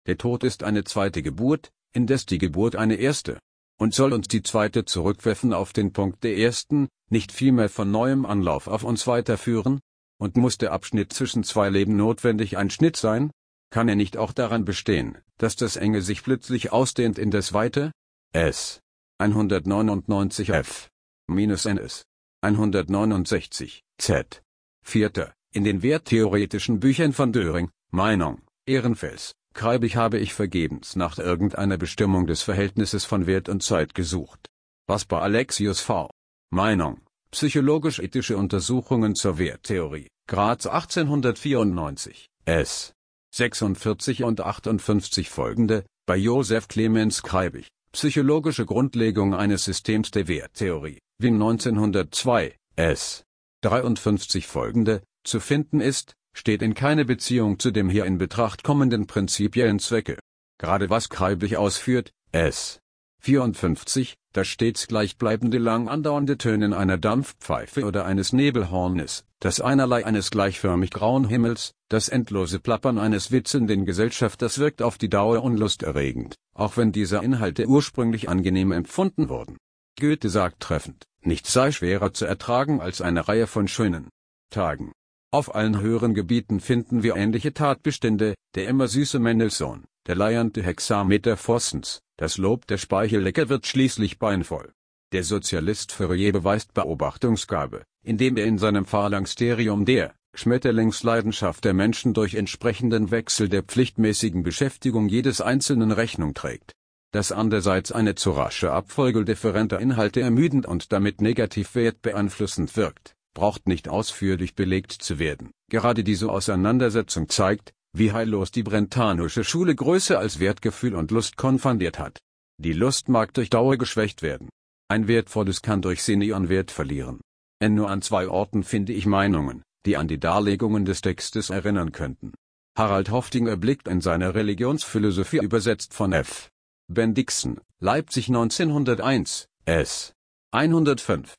Der Tod ist eine zweite Geburt, indes die Geburt eine erste. Und soll uns die zweite zurückwerfen auf den Punkt der ersten, nicht vielmehr von neuem Anlauf auf uns weiterführen? Und muss der Abschnitt zwischen zwei Leben notwendig ein Schnitt sein? Kann er nicht auch daran bestehen, dass das Enge sich plötzlich ausdehnt in das Weite? S. 199 f. -ns. 169 z. 4. In den werttheoretischen Büchern von Döring, Meinung, Ehrenfels, Kreibich habe ich vergebens nach irgendeiner Bestimmung des Verhältnisses von Wert und Zeit gesucht. Was bei Alexius V. Meinung, Psychologisch-ethische Untersuchungen zur Werttheorie, Graz 1894, S. 46 und 58 folgende, bei Joseph Clemens Kreibich, Psychologische Grundlegung eines Systems der Werttheorie, Wien 1902, S. 53 folgende, zu finden ist, steht in keine Beziehung zu dem hier in Betracht kommenden prinzipiellen Zwecke. Gerade was Kreibich ausführt, S. 54, das stets gleichbleibende lang andauernde Tönen einer Dampfpfeife oder eines Nebelhornes, das Einerlei eines gleichförmig grauen Himmels, das endlose Plappern eines witzelnden Gesellschafters wirkt auf die Dauer unlusterregend, auch wenn diese Inhalte ursprünglich angenehm empfunden wurden. Goethe sagt treffend, nichts sei schwerer zu ertragen als eine Reihe von schönen Tagen. Auf allen höheren Gebieten finden wir ähnliche Tatbestände, der immer süße Mendelssohn, der leiernde Hexameter Vossens, das Lob der Speichellecker wird schließlich beinvoll. Der Sozialist Fourier beweist Beobachtungsgabe, indem er in seinem Phalansterium der Schmetterlingsleidenschaft der Menschen durch entsprechenden Wechsel der pflichtmäßigen Beschäftigung jedes Einzelnen Rechnung trägt. Dass andererseits eine zu rasche Abfolge differenter Inhalte ermüdend und damit negativ wertbeeinflussend wirkt, braucht nicht ausführlich belegt zu werden. Gerade diese Auseinandersetzung zeigt, wie heillos die brentanische Schule Größe als Wertgefühl und Lust konfundiert hat. Die Lust mag durch Dauer geschwächt werden. Ein Wertvolles kann durch Sinn an Wert verlieren. Nur an zwei Orten finde ich Meinungen, die an die Darlegungen des Textes erinnern könnten. Harald Hoftinger blickt in seiner Religionsphilosophie übersetzt von F. Bendixen, Leipzig 1901, S. 105,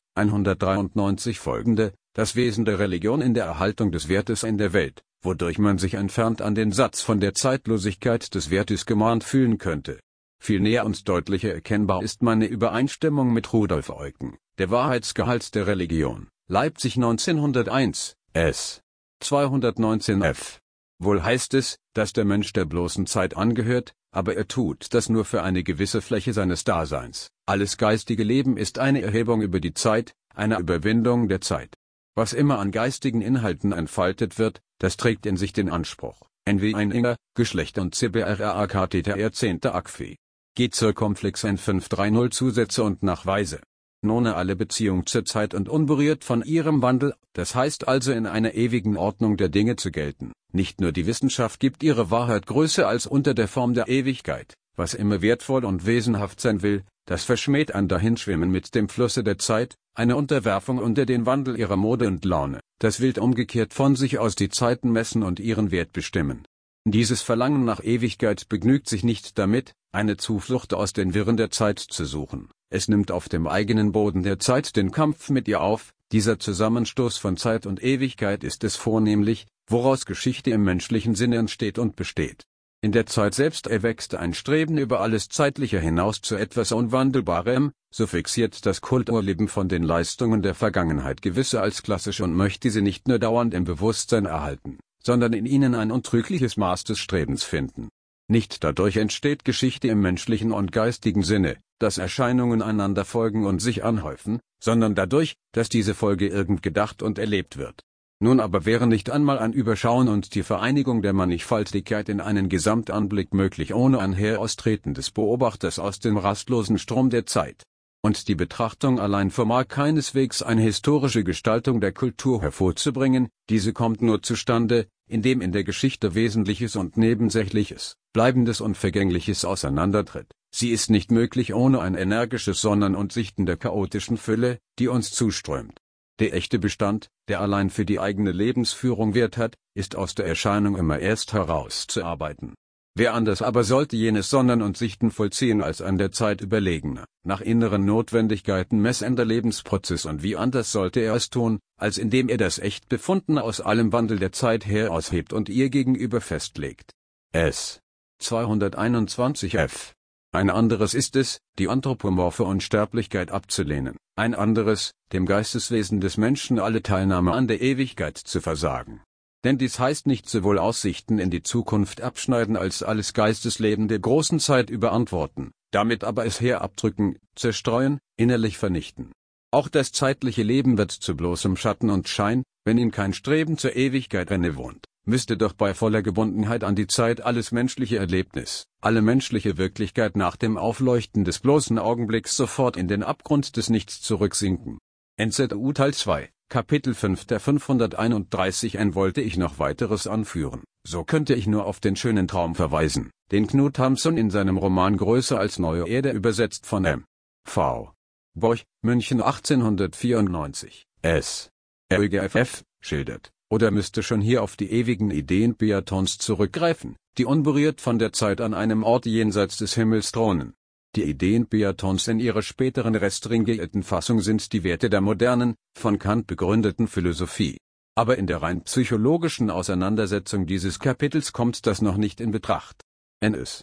193 folgende, das Wesen der Religion in der Erhaltung des Wertes in der Welt, wodurch man sich entfernt an den Satz von der Zeitlosigkeit des Wertes gemahnt fühlen könnte. Viel näher und deutlicher erkennbar ist meine Übereinstimmung mit Rudolf Eucken, der Wahrheitsgehalt der Religion, Leipzig 1901, S. 219 f. Wohl heißt es, dass der Mensch der bloßen Zeit angehört, aber er tut das nur für eine gewisse Fläche seines Daseins. Alles geistige Leben ist eine Erhebung über die Zeit, eine Überwindung der Zeit. Was immer an geistigen Inhalten entfaltet wird, das trägt in sich den Anspruch, NW ein Inger, Geschlecht und CBRAKTTR 10. Akphi. G Zirkumflex N 530 Zusätze und Nachweise. Ohne alle Beziehung zur Zeit und unberührt von ihrem Wandel, das heißt also in einer ewigen Ordnung der Dinge zu gelten. Nicht nur die Wissenschaft gibt ihre Wahrheit größer als unter der Form der Ewigkeit, was immer wertvoll und wesenhaft sein will, das verschmäht ein Dahinschwimmen mit dem Flusse der Zeit, eine Unterwerfung unter den Wandel ihrer Mode und Laune, das wild umgekehrt von sich aus die Zeiten messen und ihren Wert bestimmen. Dieses Verlangen nach Ewigkeit begnügt sich nicht damit, eine Zuflucht aus den Wirren der Zeit zu suchen. Es nimmt auf dem eigenen Boden der Zeit den Kampf mit ihr auf. Dieser Zusammenstoß von Zeit und Ewigkeit ist es vornehmlich, woraus Geschichte im menschlichen Sinne entsteht und besteht. In der Zeit selbst erwächst ein Streben über alles Zeitliche hinaus zu etwas Unwandelbarem, so fixiert das Kulturleben von den Leistungen der Vergangenheit gewisse als klassisch und möchte sie nicht nur dauernd im Bewusstsein erhalten, sondern in ihnen ein untrügliches Maß des Strebens finden. Nicht dadurch entsteht Geschichte im menschlichen und geistigen Sinne, dass Erscheinungen einander folgen und sich anhäufen, sondern dadurch, dass diese Folge irgend gedacht und erlebt wird. Nun aber wäre nicht einmal ein Überschauen und die Vereinigung der Mannigfaltigkeit in einen Gesamtanblick möglich ohne ein Heraustreten des Beobachters aus dem rastlosen Strom der Zeit. Und die Betrachtung allein vermag keineswegs eine historische Gestaltung der Kultur hervorzubringen, diese kommt nur zustande, indem in der Geschichte Wesentliches und Nebensächliches, Bleibendes und Vergängliches auseinandertritt. Sie ist nicht möglich ohne ein energisches Sondern und Sichten der chaotischen Fülle, die uns zuströmt. Der echte Bestand, der allein für die eigene Lebensführung Wert hat, ist aus der Erscheinung immer erst herauszuarbeiten. Wer anders aber sollte jenes Sondern und Sichten vollziehen als ein der Zeit überlegener, nach inneren Notwendigkeiten messender Lebensprozess, und wie anders sollte er es tun, als indem er das echt Befundene aus allem Wandel der Zeit heraushebt und ihr gegenüber festlegt. S. 221 f. Ein anderes ist es, die anthropomorphe Unsterblichkeit abzulehnen, ein anderes, dem Geisteswesen des Menschen alle Teilnahme an der Ewigkeit zu versagen. Denn dies heißt nicht sowohl Aussichten in die Zukunft abschneiden als alles Geistesleben der großen Zeit überantworten, damit aber es herabdrücken, zerstreuen, innerlich vernichten. Auch das zeitliche Leben wird zu bloßem Schatten und Schein, wenn ihm kein Streben zur Ewigkeit innewohnt, müsste doch bei voller Gebundenheit an die Zeit alles menschliche Erlebnis, alle menschliche Wirklichkeit nach dem Aufleuchten des bloßen Augenblicks sofort in den Abgrund des Nichts zurücksinken. NZU Teil 2, Kapitel 5 der 531 n. Wollte ich noch weiteres anführen, so könnte ich nur auf den schönen Traum verweisen, den Knut Hamsun in seinem Roman Größer als Neue Erde übersetzt von M. V. Borch, München 1894, S. RÜGFF, schildert, oder müsste schon hier auf die ewigen Ideen Biatons zurückgreifen, die unberührt von der Zeit an einem Ort jenseits des Himmels thronen. Die Ideen Biatons in ihrer späteren restringierten Fassung sind die Werte der modernen, von Kant begründeten Philosophie. Aber in der rein psychologischen Auseinandersetzung dieses Kapitels kommt das noch nicht in Betracht. NS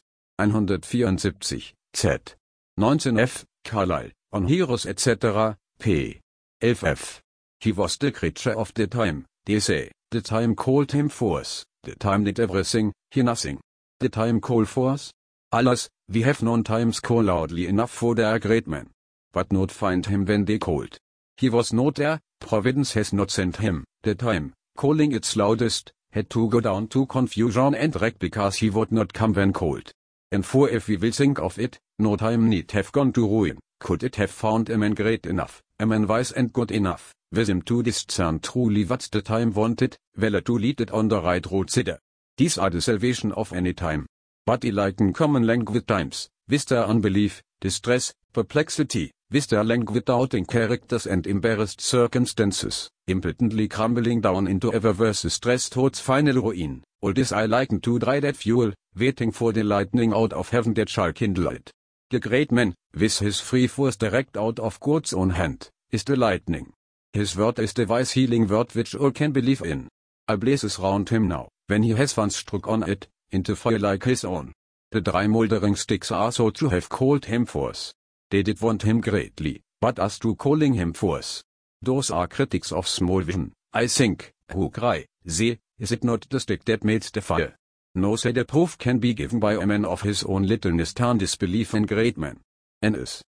174, Z. 19f, Carlyle, On Heroes etc., p. 11f. He was the creature of the time, they say, the time called him forth, the time did everything, he nothing. The time called forth? Alas, we have known times call loudly enough for their great men. But not find him when they called. He was not there, Providence has not sent him, the time, calling its loudest, had to go down to confusion and wreck because he would not come when called. And for if we will think of it, no time need have gone to ruin, could it have found a man great enough, a man wise and good enough, with him to discern truly what the time wanted, well to lead it on the right road thither. These are the salvation of any time. But liken common languid times, with their unbelief, distress, perplexity, with their languid doubting characters and embarrassed circumstances, impotently crumbling down into ever worse stress towards final ruin, all this I liken to dry dead fuel, waiting for the lightning out of heaven that shall kindle it. The great man, with his free force direct out of God's own hand, is the lightning. His word is the wise healing word which all can believe in. I blazes round him now, when he has once struck on it, into fire like his own. The dry mouldering sticks are so to have called him forth. They did want him greatly, but as to calling him forth. Those are critics of small vision, I think, who cry, see, is it not the stick that made the fire? No say the proof can be given by a man of his own littleness turn disbelief in great men. NS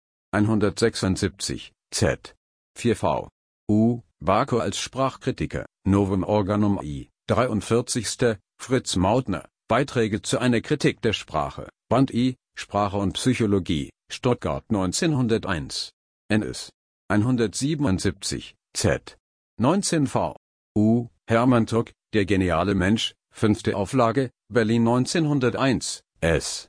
176, Z. 4v. U. Barko als Sprachkritiker, Novum Organum I, 43. Fritz Mautner, Beiträge zu einer Kritik der Sprache, Band I, Sprache und Psychologie, Stuttgart 1901. NS 177, Z. 19v. U. Hermann Tuck, Der geniale Mensch, 5. Auflage, Berlin 1901, S.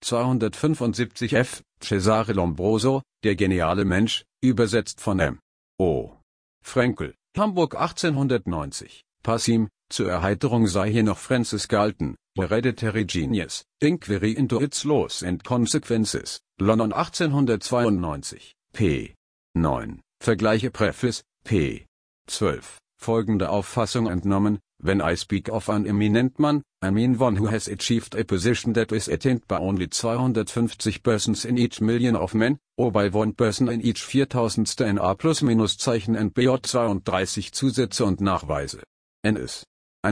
275 f. Cesare Lombroso, Der geniale Mensch, übersetzt von M. O. Fraenkel, Hamburg 1890, Passim, zur Erheiterung sei hier noch Francis Galton, Hereditary Genius, Inquiry into its Laws and Consequences, London 1892, p. 9, Vergleiche Preface, p. 12, folgende Auffassung entnommen: When I speak of an eminent man, I mean one who has achieved a position that is attained by only 250 persons in each million of men, or by one person in each 4000. in A plus minus Zeichen and BJ 32 Zusätze und Nachweise. NS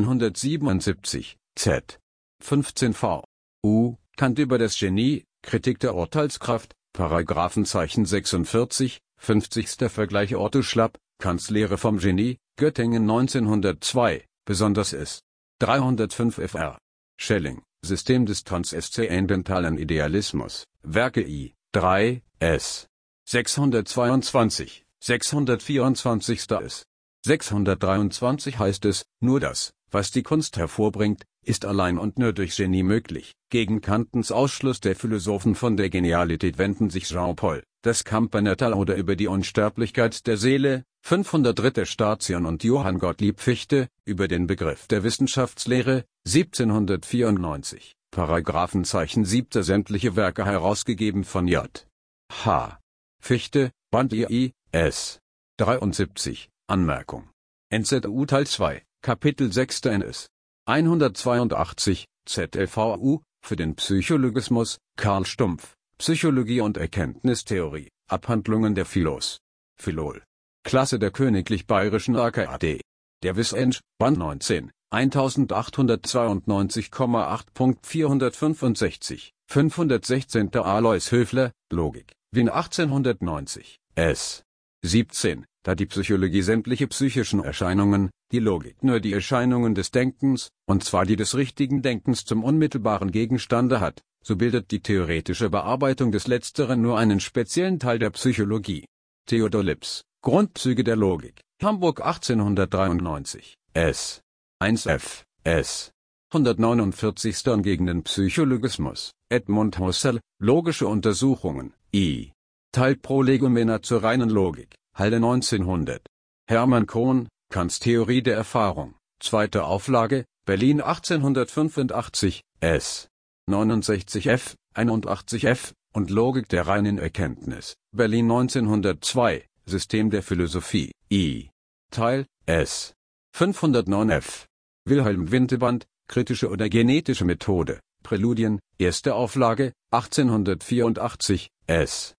177, Z. 15v. U. Kant über das Genie, Kritik der Urteilskraft, Paragraphenzeichen 46, 50. Vergleich Otto Schlapp, Kants Lehre vom Genie, Göttingen 1902, besonders S. 305 fr. Schelling, System des transzendentalen Idealismus, Werke I. 3, S. 622, 624. S. 623 heißt es, nur das, was die Kunst hervorbringt, ist allein und nur durch Genie möglich. Gegen Kantens Ausschluss der Philosophen von der Genialität wenden sich Jean-Paul, das Campanella oder über die Unsterblichkeit der Seele, 503. Station und Johann Gottlieb Fichte, über den Begriff der Wissenschaftslehre, 1794, Paragraphenzeichen 7. Sämtliche Werke herausgegeben von J. H. Fichte, Band I, S. 73, Anmerkung. NZU Teil 2, Kapitel 6. NS 182, ZLVU, Für den Psychologismus, Karl Stumpf, Psychologie und Erkenntnistheorie, Abhandlungen der Philos. Philol. Klasse der Königlich Bayerischen AKAD. Der Wissensch, Band 19, 1898,8.465, 516. Alois Höfler, Logik, Wien 1890, s. 17, da die Psychologie sämtliche psychischen Erscheinungen, die Logik nur die Erscheinungen des Denkens, und zwar die des richtigen Denkens zum unmittelbaren Gegenstande hat, so bildet die theoretische Bearbeitung des Letzteren nur einen speziellen Teil der Psychologie. Theodor Lips, Grundzüge der Logik, Hamburg 1893, s. 1 f. s. 149. Gegen den Psychologismus, Edmund Husserl, Logische Untersuchungen, I. Teil Prolegomena zur reinen Logik, Halle 1900. Hermann Cohn, Kants Theorie der Erfahrung, 2. Auflage, Berlin 1885, s. 69 f., 81 f., und Logik der reinen Erkenntnis, Berlin 1902, System der Philosophie, I. Teil, s. 509 f. Wilhelm Winterband, Kritische oder genetische Methode, Präludien, 1. Auflage, 1884, s.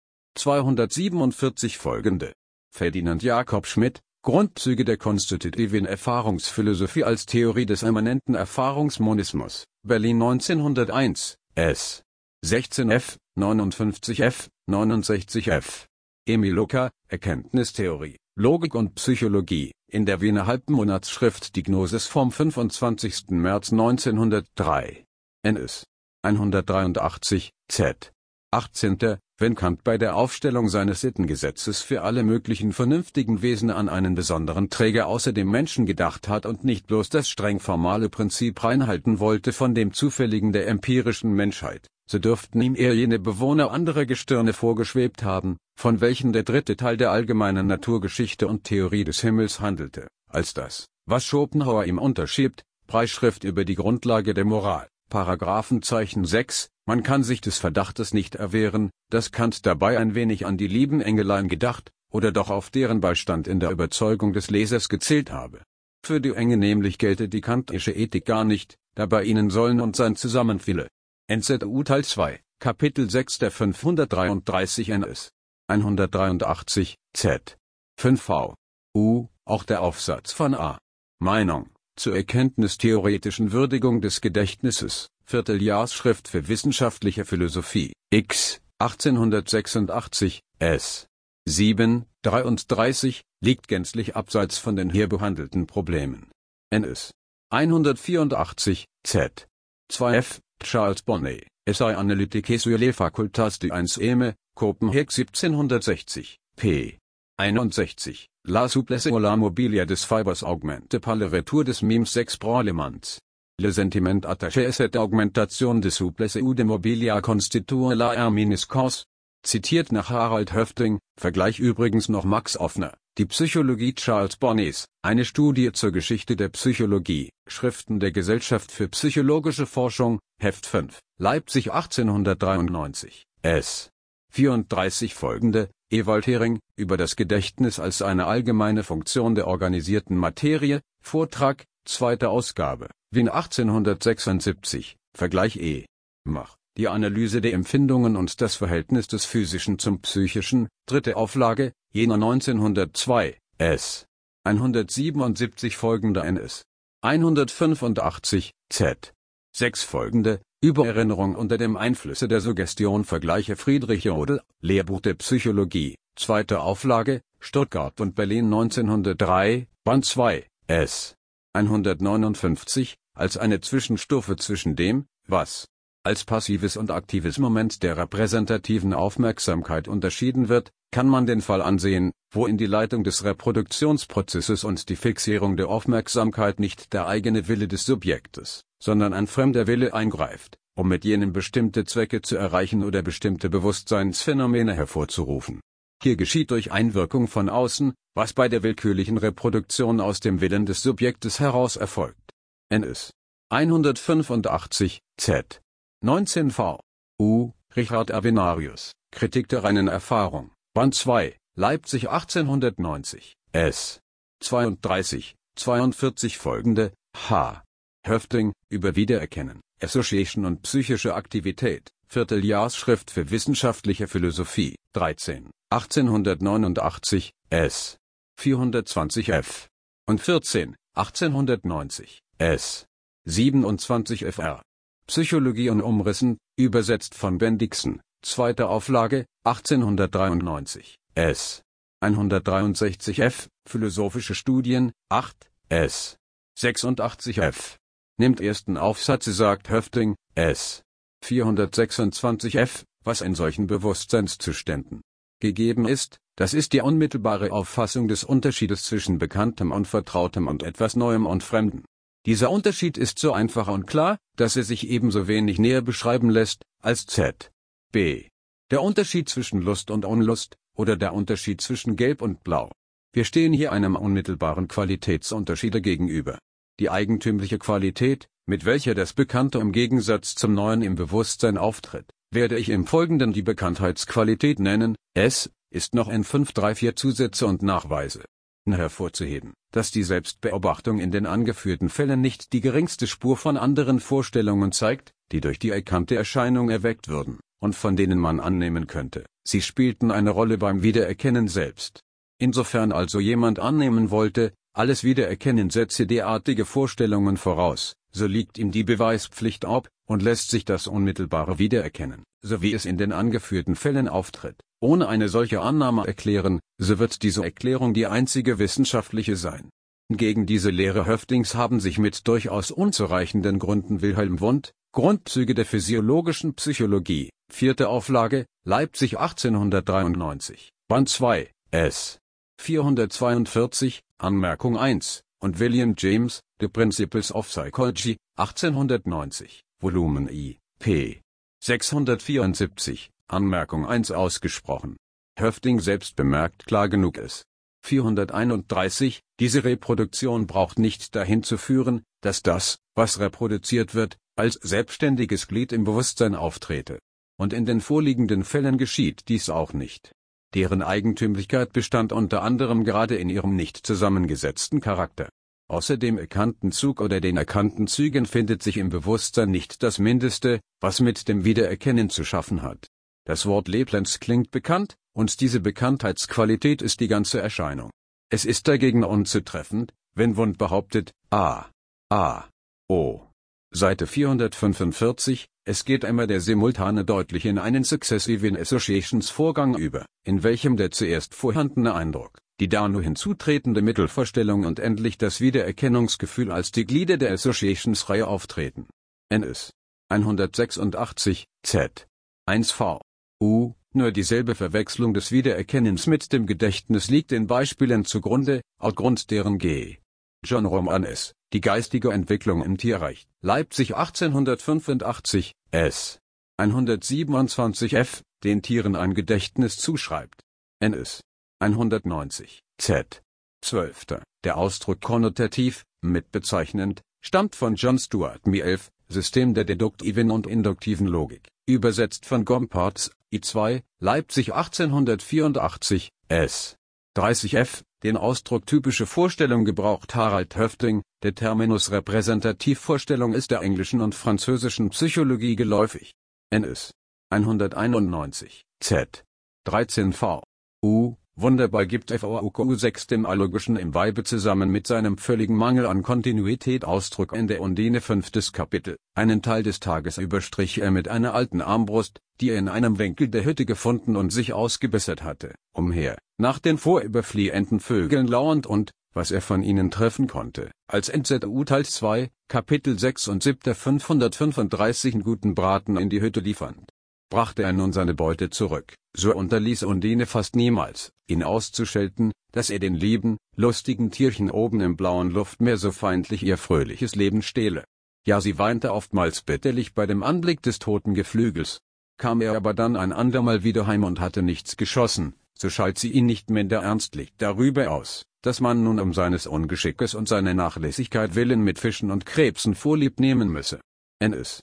247 folgende. Ferdinand Jakob Schmidt, Grundzüge der konstitutiven Erfahrungsphilosophie als Theorie des immanenten Erfahrungsmonismus, Berlin 1901, s. 16 f., 59 f., 69 f. Emil Lucker, Erkenntnistheorie, Logik und Psychologie, in der Wiener Halbmonatsschrift Die Gnosis vom 25. März 1903. NS. 183, z. 18. Wenn Kant bei der Aufstellung seines Sittengesetzes für alle möglichen vernünftigen Wesen an einen besonderen Träger außer dem Menschen gedacht hat und nicht bloß das streng formale Prinzip einhalten wollte von dem Zufälligen der empirischen Menschheit, so dürften ihm eher jene Bewohner anderer Gestirne vorgeschwebt haben, von welchen der dritte Teil der allgemeinen Naturgeschichte und Theorie des Himmels handelte, als das, was Schopenhauer ihm unterschiebt, Preisschrift über die Grundlage der Moral, Paragraphenzeichen 6, man kann sich des Verdachtes nicht erwehren, dass Kant dabei ein wenig an die lieben Engelein gedacht, oder doch auf deren Beistand in der Überzeugung des Lesers gezählt habe. Für die Engel nämlich gelte die kantische Ethik gar nicht, da bei ihnen Sollen und Sein zusammenfiele. NZU Teil 2, Kapitel 6 der 533 NS. 183, z. 5v. Auch der Aufsatz von A. Meinung, zur erkenntnistheoretischen Würdigung des Gedächtnisses, Vierteljahrsschrift für wissenschaftliche Philosophie, X, 1886, s. 7, 33, liegt gänzlich abseits von den hier behandelten Problemen. NS. 184, z. 2f, Charles Bonnet, Essai analytique sur les facultés du 1 Kopenhagen 1760, p. 61, La souplesse ou la mobilia des fibres augmente par le retour des mimes exprès. Le sentiment attaché à cette augmentation de souplesse ou de mobilia constitue la erminiscence. Zitiert nach Harald Höfting, Vergleich übrigens noch Max Offner, Die Psychologie Charles Bonnets, eine Studie zur Geschichte der Psychologie, Schriften der Gesellschaft für psychologische Forschung, Heft 5, Leipzig 1893, s. 34 folgende, Ewald Hering, über das Gedächtnis als eine allgemeine Funktion der organisierten Materie, Vortrag, 2. Ausgabe, Wien 1876, Vergleich E. Mach, die Analyse der Empfindungen und das Verhältnis des Physischen zum Psychischen, 3. Auflage, Jena 1902, s. 177 folgende NS. 185, z. 6 folgende, Übererinnerung unter dem Einflüsse der Suggestion Vergleiche Friedrich Jodl, Lehrbuch der Psychologie, 2. Auflage, Stuttgart und Berlin 1903, Band 2, s. 159, als eine Zwischenstufe zwischen dem, was als passives und aktives Moment der repräsentativen Aufmerksamkeit unterschieden wird, kann man den Fall ansehen, wo in die Leitung des Reproduktionsprozesses und die Fixierung der Aufmerksamkeit nicht der eigene Wille des Subjektes, sondern ein fremder Wille eingreift, um mit jenem bestimmte Zwecke zu erreichen oder bestimmte Bewusstseinsphänomene hervorzurufen. Hier geschieht durch Einwirkung von außen, was bei der willkürlichen Reproduktion aus dem Willen des Subjektes heraus erfolgt. NS. 185, z. 19v. Richard Avenarius, Kritik der reinen Erfahrung, Band 2, Leipzig 1890, s. 32, 42 folgende, H. Höfting, über Wiedererkennen, Association und psychische Aktivität, Vierteljahrsschrift für wissenschaftliche Philosophie, 13, 1889, s. 420 f. und 14, 1890, s. 27 fr. Psychologie und Umrissen, übersetzt von Bendixen, zweite Auflage, 1893, s. 163 f. Philosophische Studien, 8, s. 86 f. Nimmt ersten Aufsatz, sagt Höffding, s. 426 f. Was in solchen Bewusstseinszuständen gegeben ist, das ist die unmittelbare Auffassung des Unterschiedes zwischen Bekanntem und Vertrautem und etwas Neuem und Fremdem. Dieser Unterschied ist so einfach und klar, dass er sich ebenso wenig näher beschreiben lässt, als z. b. Der Unterschied zwischen Lust und Unlust, oder der Unterschied zwischen Gelb und Blau. Wir stehen hier einem unmittelbaren Qualitätsunterschiede gegenüber. Die eigentümliche Qualität, mit welcher das Bekannte im Gegensatz zum Neuen im Bewusstsein auftritt, werde ich im Folgenden die Bekanntheitsqualität nennen. Es ist noch in 534 Zusätze und Nachweise hervorzuheben, dass die Selbstbeobachtung in den angeführten Fällen nicht die geringste Spur von anderen Vorstellungen zeigt, die durch die erkannte Erscheinung erweckt würden, und von denen man annehmen könnte, sie spielten eine Rolle beim Wiedererkennen selbst. Insofern also jemand annehmen wollte, alles Wiedererkennen setze derartige Vorstellungen voraus, so liegt ihm die Beweispflicht ob, und lässt sich das unmittelbare Wiedererkennen, so wie es in den angeführten Fällen auftritt, ohne eine solche Annahme erklären, so wird diese Erklärung die einzige wissenschaftliche sein. Gegen diese Lehre Höffdings haben sich mit durchaus unzureichenden Gründen Wilhelm Wundt, Grundzüge der physiologischen Psychologie, 4. Auflage, Leipzig 1893, Band 2, s. 442, Anmerkung 1, und William James, The Principles of Psychology, 1890, Volumen I, p. 674, Anmerkung 1 ausgesprochen. Höffding selbst bemerkt klar genug es. 431, diese Reproduktion braucht nicht dahin zu führen, dass das, was reproduziert wird, als selbstständiges Glied im Bewusstsein auftrete. Und in den vorliegenden Fällen geschieht dies auch nicht. Deren Eigentümlichkeit bestand unter anderem gerade in ihrem nicht zusammengesetzten Charakter. Außer dem erkannten Zug oder den erkannten Zügen findet sich im Bewusstsein nicht das Mindeste, was mit dem Wiedererkennen zu schaffen hat. Das Wort Lebens klingt bekannt, und diese Bekanntheitsqualität ist die ganze Erscheinung. Es ist dagegen unzutreffend, wenn Wundt behauptet, Seite 445, es geht immer der simultane deutlich in einen Successive Associations Vorgang über, in welchem der zuerst vorhandene Eindruck, die dazu hinzutretende Mittelvorstellung und endlich das Wiedererkennungsgefühl als die Glieder der Associationsreihe auftreten. NS 186, Z 1v. Nur dieselbe Verwechslung des Wiedererkennens mit dem Gedächtnis liegt den Beispielen zugrunde, aufgrund deren G. John Romanes, die geistige Entwicklung im Tierreich, Leipzig 1885, s. 127 f., den Tieren ein Gedächtnis zuschreibt. NS 190, Z. 12. Der Ausdruck konnotativ, mitbezeichnend, stammt von John Stuart Mill, System der deduktiven und induktiven Logik, übersetzt von Gompertz, I2, Leipzig 1884, s. 30 f. Den Ausdruck typische Vorstellung gebraucht Harald Höffding. Der Terminus Repräsentativvorstellung ist der englischen und französischen Psychologie geläufig. NS 191, Z. 13v. Wunderbar gibt FAUKU 6 dem Allogischen im Weibe zusammen mit seinem völligen Mangel an Kontinuität Ausdruck in der Undine 5. Kapitel. Einen Teil des Tages überstrich er mit einer alten Armbrust, die er in einem Winkel der Hütte gefunden und sich ausgebessert hatte, umher, nach den vorüberfliehenden Vögeln lauernd und, was er von ihnen treffen konnte, als NZU Teil 2, Kapitel 6 und 7. 535 guten Braten in die Hütte liefernd. Brachte er nun seine Beute zurück, so unterließ Undine fast niemals, ihn auszuschelten, dass er den lieben, lustigen Tierchen oben im blauen Luftmeer so feindlich ihr fröhliches Leben stehle. Ja, sie weinte oftmals bitterlich bei dem Anblick des toten Geflügels. Kam er aber dann ein andermal wieder heim und hatte nichts geschossen, so schalt sie ihn nicht minder ernstlich darüber aus, dass man nun um seines Ungeschickes und seiner Nachlässigkeit willen mit Fischen und Krebsen Vorlieb nehmen müsse. NS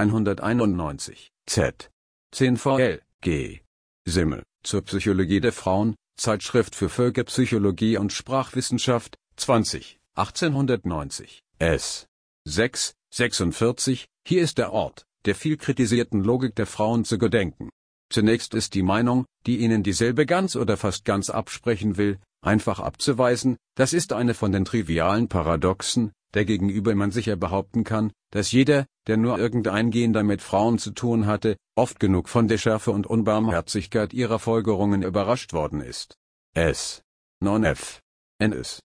191, Z. 10 VL, G. Simmel, zur Psychologie der Frauen, Zeitschrift für Völkerpsychologie und Sprachwissenschaft, 20, 1890, S. 6, 46, hier ist der Ort, der viel kritisierten Logik der Frauen zu gedenken. Zunächst ist die Meinung, die ihnen dieselbe ganz oder fast ganz absprechen will, einfach abzuweisen, das ist eine von den trivialen Paradoxen, der gegenüber man sicher behaupten kann, dass jeder, der nur irgendeingehender mit Frauen zu tun hatte, oft genug von der Schärfe und Unbarmherzigkeit ihrer Folgerungen überrascht worden ist. S. 9f. NS.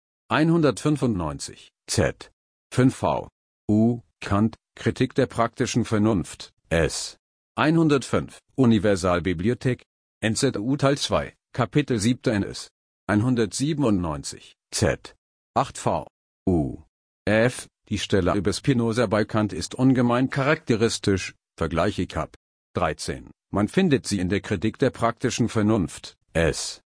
195. Z. 5v. U. Kant, Kritik der praktischen Vernunft, S. 105, Universalbibliothek, NZU Teil 2, Kapitel 7 NS. 197, Z. 8v. U. F. Die Stelle über Spinoza bei Kant ist ungemein charakteristisch, vergleiche Kap. 13. Man findet sie in der Kritik der praktischen Vernunft, S.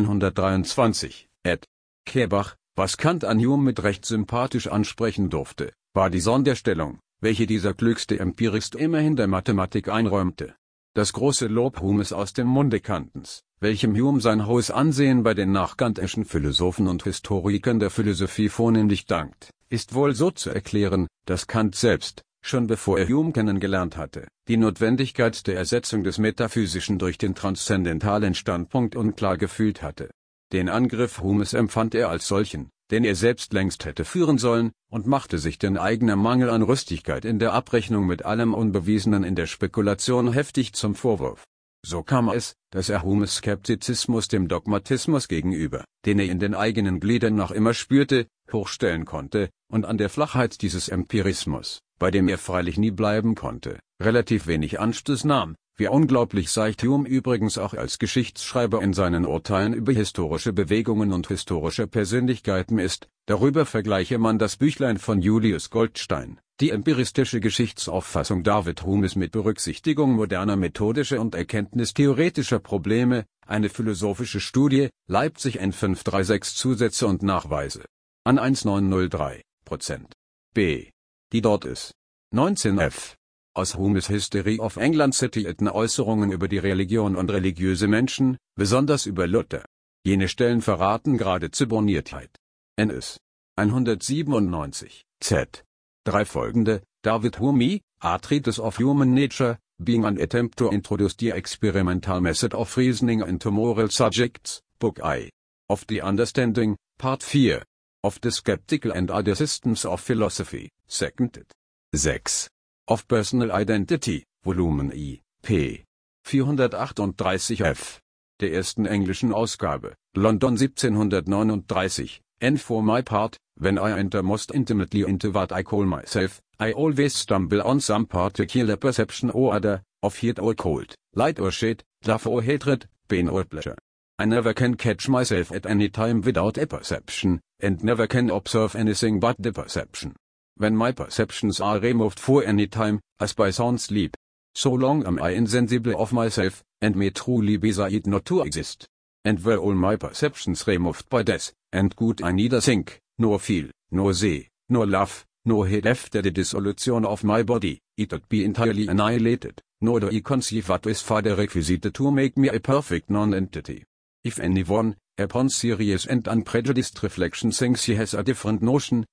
123, Ed. Kerbach, was Kant an Hume mit Recht sympathisch ansprechen durfte, war die Sonderstellung, welche dieser klügste Empirist immerhin der Mathematik einräumte. Das große Lob Humes aus dem Munde Kantens, welchem Hume sein hohes Ansehen bei den nachkantischen Philosophen und Historikern der Philosophie vornehmlich dankt, ist wohl so zu erklären, dass Kant selbst, schon bevor er Hume kennengelernt hatte, die Notwendigkeit der Ersetzung des Metaphysischen durch den transzendentalen Standpunkt unklar gefühlt hatte. Den Angriff Humes empfand er als solchen, den er selbst längst hätte führen sollen, und machte sich den eigenen Mangel an Rüstigkeit in der Abrechnung mit allem Unbewiesenen in der Spekulation heftig zum Vorwurf. So kam es, dass er Humes Skeptizismus dem Dogmatismus gegenüber, den er in den eigenen Gliedern noch immer spürte, hochstellen konnte, und an der Flachheit dieses Empirismus, bei dem er freilich nie bleiben konnte, relativ wenig Anstoß nahm, wie unglaublich seicht Hume übrigens auch als Geschichtsschreiber in seinen Urteilen über historische Bewegungen und historische Persönlichkeiten ist. Darüber vergleiche man das Büchlein von Julius Goldstein, die empiristische Geschichtsauffassung David Humes mit Berücksichtigung moderner methodischer und erkenntnistheoretischer Probleme, eine philosophische Studie, Leipzig N536 Zusätze und Nachweise. An 1903%. B. Die dort ist. 19f. Aus Humes History of England zitierten Äußerungen über die Religion und religiöse Menschen, besonders über Luther. Jene Stellen verraten geradezu Borniertheit. NS. 197, Z. 3 folgende, David Hume, A Treatise of Human Nature, being an attempt to introduce the experimental method of reasoning into moral subjects, Book I. Of the Understanding, Part 4. Of the Skeptical and Other Systems of Philosophy, Second ed. 6. Of Personal Identity, Volumen I, p. 438 f. Der ersten englischen Ausgabe, London 1739, and for my part, when I enter most intimately into what I call myself, I always stumble on some particular perception or other, of heat or cold, light or shade, love or hatred, pain or pleasure. I never can catch myself at any time without a perception, and never can observe anything but the perception. When my perceptions are removed for any time, as by sound sleep, so long am I insensible of myself, and may truly be said not to exist. And were all my perceptions removed by death, and could I neither think, nor feel, nor see, nor love, nor hate after the dissolution of my body, it would be entirely annihilated, nor do I conceive what is further requisite to make me a perfect non-entity. If anyone, upon serious and unprejudiced reflection thinks he has a different notion,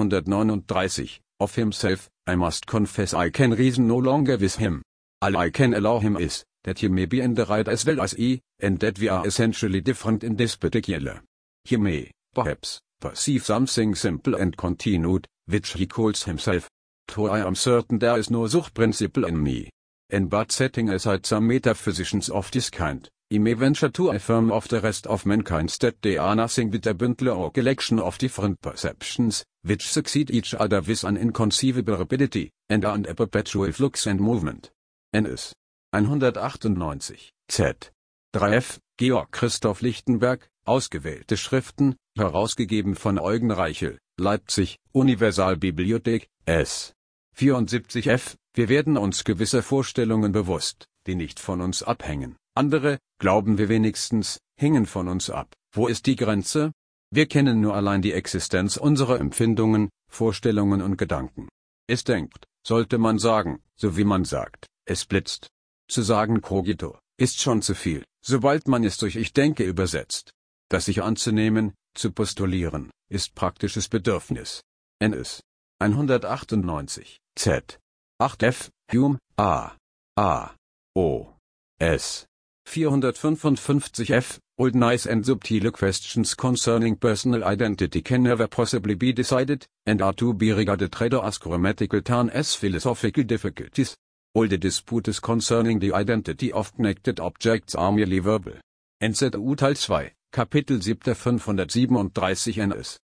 439, of himself, I must confess I can reason no longer with him. All I can allow him is, that he may be in the right as well as I, and that we are essentially different in this particular. He may, perhaps, perceive something simple and continued, which he calls himself. For I am certain there is no Such-principle in me. And but setting aside some metaphysicians of this kind, I may venture to affirm of the rest of mankind that they are nothing but a bundle or collection of different perceptions, which succeed each other with an inconceivable rapidity, and are in a perpetual flux and movement. NS. 198, Z. 3f. Georg Christoph Lichtenberg, Ausgewählte Schriften, herausgegeben von Eugen Reichel, Leipzig, Universalbibliothek, S. 74f. Wir werden uns gewisser Vorstellungen bewusst, die nicht von uns abhängen. Andere, glauben wir wenigstens, hängen von uns ab. Wo ist die Grenze? Wir kennen nur allein die Existenz unserer Empfindungen, Vorstellungen und Gedanken. Es denkt, sollte man sagen, so wie man sagt, es blitzt. Zu sagen cogito, ist schon zu viel, sobald man es durch ich denke übersetzt. Das sich anzunehmen, zu postulieren, ist praktisches Bedürfnis. NS. 198, Z. 8f, Hume, A. A. O. S. 455f, Old Nice and Subtile Questions Concerning Personal Identity Can Never Possibly Be Decided, and Are to Be Regarded Rather as Grammatical than as Philosophical Difficulties. All the disputes concerning the identity of connected objects are merely verbal. NZU Teil 2, Kapitel 7 537 NS.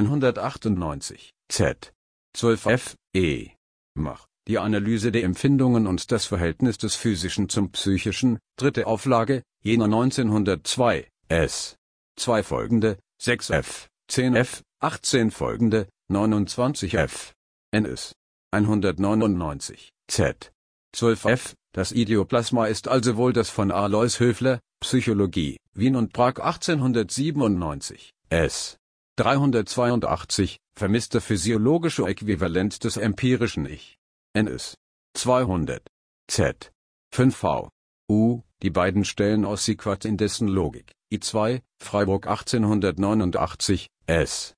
198, Z. 12f, E. Mach. Die Analyse der Empfindungen und das Verhältnis des Physischen zum Psychischen, dritte Auflage, Jena 1902, S. 2 folgende, 6f, 10f, 18 folgende, 29f. NS. 199, Z. 12f, das Idioplasma ist also wohl das von Alois Höfler, Psychologie, Wien und Prag 1897, S. 382, vermisste physiologische Äquivalent des empirischen Ich. NS. 200. Z. 5v. U. Die beiden Stellen aus Siequart in dessen Logik. I2, Freiburg 1889, S.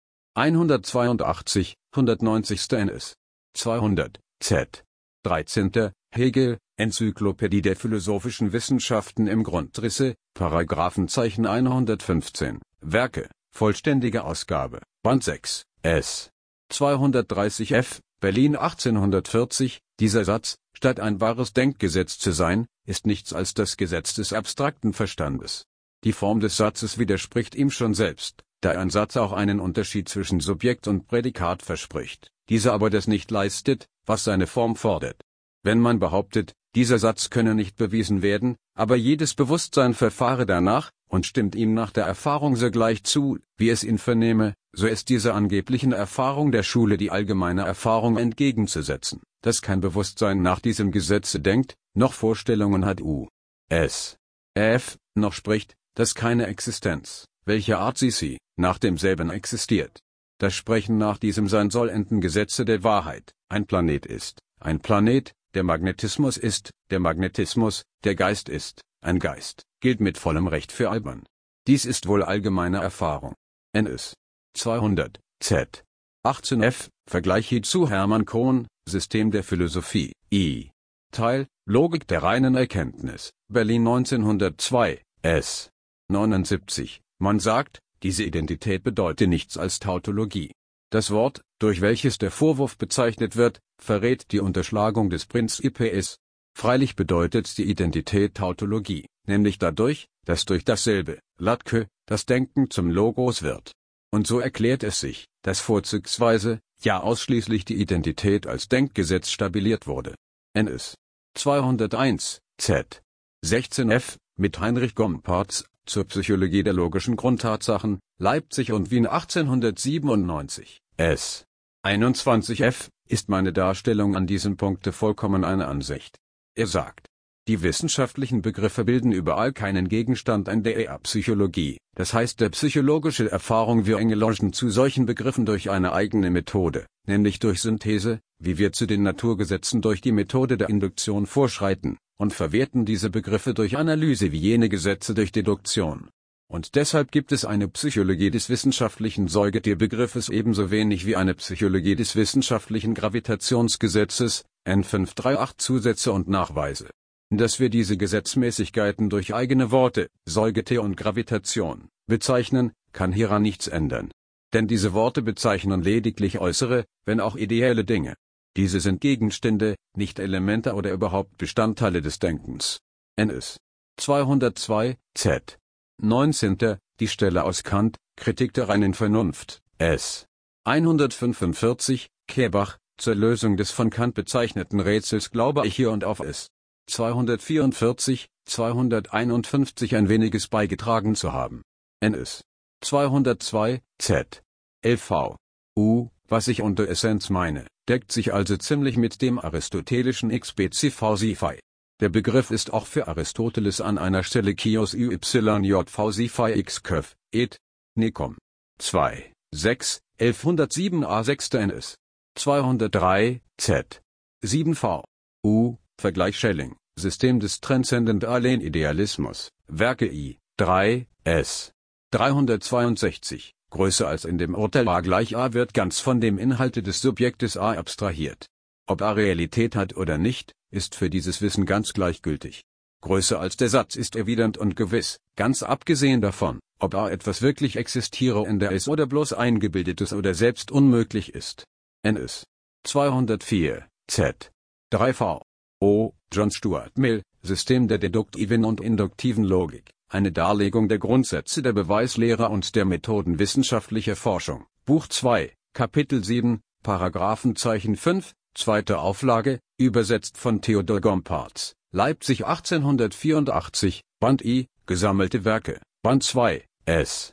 182, 190. NS. 200. Z. 13. Hegel, Enzyklopädie der philosophischen Wissenschaften im Grundrisse, Paragraphenzeichen 115, Werke, vollständige Ausgabe, Band 6, S. 230f, Berlin 1840, dieser Satz, statt ein wahres Denkgesetz zu sein, ist nichts als das Gesetz des abstrakten Verstandes. Die Form des Satzes widerspricht ihm schon selbst, da ein Satz auch einen Unterschied zwischen Subjekt und Prädikat verspricht, dieser aber das nicht leistet, was seine Form fordert. Wenn man behauptet, dieser Satz könne nicht bewiesen werden, aber jedes Bewusstsein verfahre danach, und stimmt ihm nach der Erfahrung sogleich zu, wie es ihn vernehme, so ist dieser angeblichen Erfahrung der Schule die allgemeine Erfahrung entgegenzusetzen, dass kein Bewusstsein nach diesem Gesetze denkt, noch Vorstellungen hat U.S. F. noch spricht, dass keine Existenz, welche Art sie, nach demselben existiert. Das Sprechen nach diesem sein sollenden Gesetze der Wahrheit, ein Planet ist, ein Planet, der Magnetismus ist, der Magnetismus, der Geist ist, ein Geist, gilt mit vollem Recht für albern. Dies ist wohl allgemeine Erfahrung. NS. 200, Z. 18f, Vergleich hierzu Hermann Cohn, System der Philosophie, I. Teil, Logik der reinen Erkenntnis, Berlin 1902, S. 79, man sagt, diese Identität bedeute nichts als Tautologie. Das Wort, durch welches der Vorwurf bezeichnet wird, verrät die Unterschlagung des Prinzipies. Freilich bedeutet die Identität Tautologie, nämlich dadurch, dass durch dasselbe, Latke, das Denken zum Logos wird. Und so erklärt es sich, dass vorzugsweise, ja ausschließlich die Identität als Denkgesetz stabiliert wurde. NS. 201, Z. 16f, mit Heinrich Gompertz, zur Psychologie der logischen Grundtatsachen, Leipzig und Wien 1897, S. 21f, ist meine Darstellung an diesem Punkte vollkommen eine Ansicht. Er sagt, die wissenschaftlichen Begriffe bilden überall keinen Gegenstand an der Psychologie, das heißt der psychologische Erfahrung wir Engelogen zu solchen Begriffen durch eine eigene Methode, nämlich durch Synthese, wie wir zu den Naturgesetzen durch die Methode der Induktion vorschreiten, und verwerten diese Begriffe durch Analyse wie jene Gesetze durch Deduktion. Und deshalb gibt es eine Psychologie des wissenschaftlichen Säugetierbegriffes ebenso wenig wie eine Psychologie des wissenschaftlichen Gravitationsgesetzes, N538 Zusätze und Nachweise. Dass wir diese Gesetzmäßigkeiten durch eigene Worte, Säugetier und Gravitation, bezeichnen, kann hieran nichts ändern. Denn diese Worte bezeichnen lediglich äußere, wenn auch ideelle Dinge. Diese sind Gegenstände, nicht Elemente oder überhaupt Bestandteile des Denkens. NS. 202, Z. 19. Die Stelle aus Kant, Kritik der reinen Vernunft, S. 145, Kerbach, zur Lösung des von Kant bezeichneten Rätsels glaube ich hier und auf es. 244, 251 ein weniges beigetragen zu haben. NS. 202, Z. LV. Was ich unter Essenz meine, deckt sich also ziemlich mit dem aristotelischen XBCV-Siphi. Der Begriff ist auch für Aristoteles an einer Stelle Kios YJV-Siphi XKöf, ed. Nikom. 2, 6, 1107a 6. NS. 203, Z. 7v. Vergleich Schelling, System des transzendentalen Idealismus, Werke I. 3, S. 362, größer als in dem Urteil A gleich A wird ganz von dem Inhalte des Subjektes A abstrahiert. Ob A Realität hat oder nicht, ist für dieses Wissen ganz gleichgültig. Größer als der Satz ist evident und gewiss, ganz abgesehen davon, ob A etwas wirklich existierender ist oder bloß eingebildetes oder selbst unmöglich ist. NS 204, Z 3V. O. John Stuart Mill, System der deduktiven und induktiven Logik, eine Darlegung der Grundsätze der Beweislehre und der Methoden wissenschaftlicher Forschung, Buch 2, Kapitel 7, Paragraphenzeichen 5, zweite Auflage, übersetzt von Theodor Gomparz, Leipzig 1884, Band I, Gesammelte Werke, Band 2, S.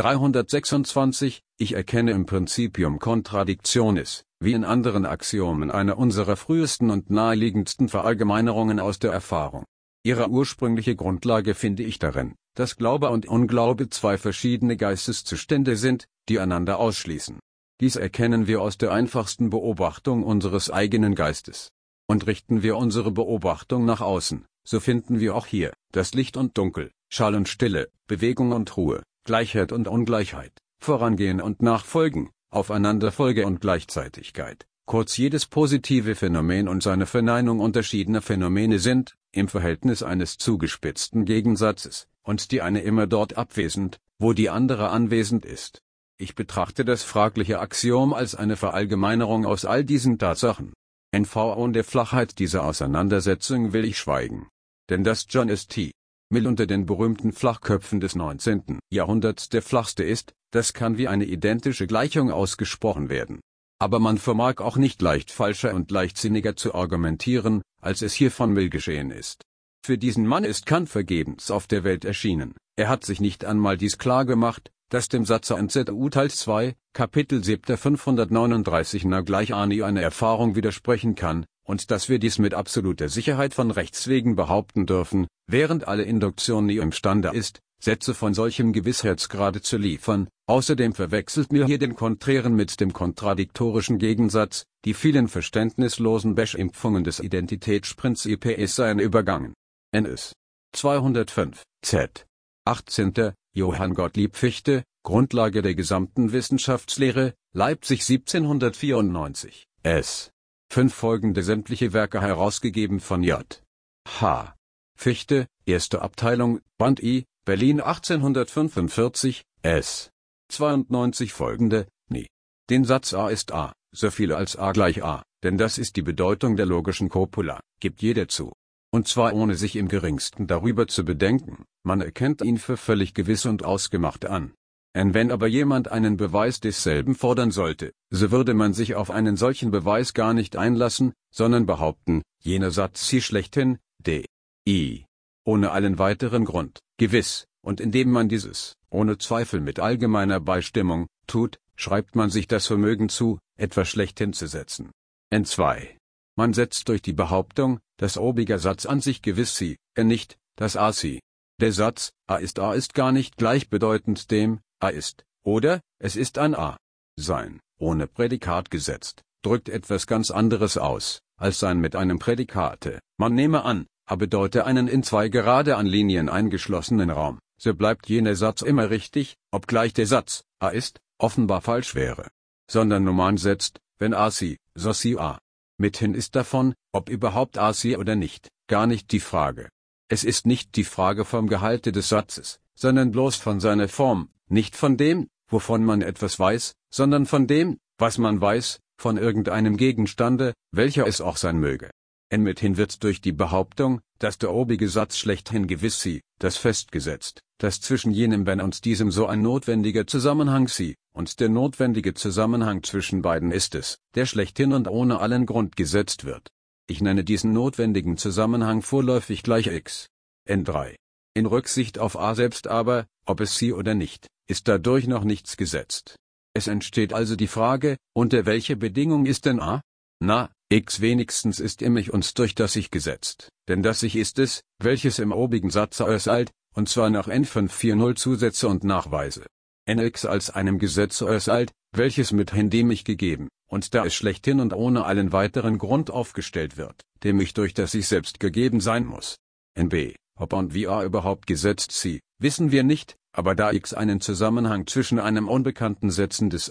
326, ich erkenne im Principium Contradictionis, wie in anderen Axiomen, eine unserer frühesten und naheliegendsten Verallgemeinerungen aus der Erfahrung. Ihre ursprüngliche Grundlage finde ich darin, dass Glaube und Unglaube zwei verschiedene Geisteszustände sind, die einander ausschließen. Dies erkennen wir aus der einfachsten Beobachtung unseres eigenen Geistes. Und richten wir unsere Beobachtung nach außen, so finden wir auch hier, dass Licht und Dunkel, Schall und Stille, Bewegung und Ruhe, Gleichheit und Ungleichheit, Vorangehen und Nachfolgen, Aufeinanderfolge und Gleichzeitigkeit, kurz jedes positive Phänomen und seine Verneinung unterschiedener Phänomene sind, im Verhältnis eines zugespitzten Gegensatzes, und die eine immer dort abwesend, wo die andere anwesend ist. Ich betrachte das fragliche Axiom als eine Verallgemeinerung aus all diesen Tatsachen. Von der Flachheit dieser Auseinandersetzung will ich schweigen. Denn dass John St. Mill unter den berühmten Flachköpfen des 19. Jahrhunderts der flachste ist, das kann wie eine identische Gleichung ausgesprochen werden. Aber man vermag auch nicht leicht falscher und leichtsinniger zu argumentieren, als es hier von Mill geschehen ist. Für diesen Mann ist Kant vergebens auf der Welt erschienen. Er hat sich nicht einmal dies klar gemacht, dass dem Satze NZU Teil 2, Kapitel 7 539 na gleich Ani eine Erfahrung widersprechen kann, und dass wir dies mit absoluter Sicherheit von Rechts wegen behaupten dürfen, während alle Induktion nie imstande ist, Sätze von solchem Gewissheitsgrade zu liefern. Außerdem verwechselt mir hier den Konträren mit dem kontradiktorischen Gegensatz, die vielen verständnislosen Beschimpfungen des Identitätsprinzips seien übergangen. NS 205, Z 18. Johann Gottlieb Fichte, Grundlage der gesamten Wissenschaftslehre, Leipzig 1794, S. 5 folgende sämtliche Werke herausgegeben von J. H. Fichte, erste Abteilung, Band I, Berlin 1845, S. 92 folgende, nie. Den Satz A ist A, so viel als A gleich A, denn das ist die Bedeutung der logischen Copula, gibt jeder zu. Und zwar ohne sich im geringsten darüber zu bedenken, man erkennt ihn für völlig gewiss und ausgemacht an. Wenn aber jemand einen Beweis desselben fordern sollte, so würde man sich auf einen solchen Beweis gar nicht einlassen, sondern behaupten, jener Satz sie schlechthin, d. I. Ohne allen weiteren Grund, gewiss, und indem man dieses, ohne Zweifel mit allgemeiner Beistimmung, tut, schreibt man sich das Vermögen zu, etwas schlechthin zu setzen. N2. Man setzt durch die Behauptung, dass obiger Satz an sich gewiss sie, nicht, dass A sie. Der Satz, A ist gar nicht gleichbedeutend dem, A ist, oder, es ist ein A. Sein, ohne Prädikat gesetzt, drückt etwas ganz anderes aus, als sein mit einem Prädikate. Man nehme an, A bedeute einen in zwei gerade an Linien eingeschlossenen Raum, so bleibt jener Satz immer richtig, obgleich der Satz, A ist, offenbar falsch wäre. Sondern Nummern setzt, wenn A sie, so sie A. Mithin ist davon, ob überhaupt A sie oder nicht, gar nicht die Frage. Es ist nicht die Frage vom Gehalte des Satzes, sondern bloß von seiner Form, nicht von dem, wovon man etwas weiß, sondern von dem, was man weiß, von irgendeinem Gegenstande, welcher es auch sein möge. Mithin wird durch die Behauptung, dass der obige Satz schlechthin gewiss sie, das festgesetzt, dass zwischen jenem wenn und diesem so ein notwendiger Zusammenhang sie, und der notwendige Zusammenhang zwischen beiden ist es, der schlechthin und ohne allen Grund gesetzt wird. Ich nenne diesen notwendigen Zusammenhang vorläufig gleich x. N3. In Rücksicht auf A selbst aber, ob es sie oder nicht, ist dadurch noch nichts gesetzt. Es entsteht also die Frage, unter welche Bedingung ist denn A? Na, x wenigstens ist im Ich uns durch das Ich gesetzt, denn das Ich ist es, welches im obigen Satze äußert, und zwar nach N540 Zusätze und Nachweise. Nx als einem Gesetz äußert, welches mithin dem Ich gegeben, und da es schlechthin und ohne allen weiteren Grund aufgestellt wird, dem Ich durch das Ich selbst gegeben sein muss. Nb, ob und wie A überhaupt gesetzt sie, wissen wir nicht, aber da x einen Zusammenhang zwischen einem unbekannten Setzen des A,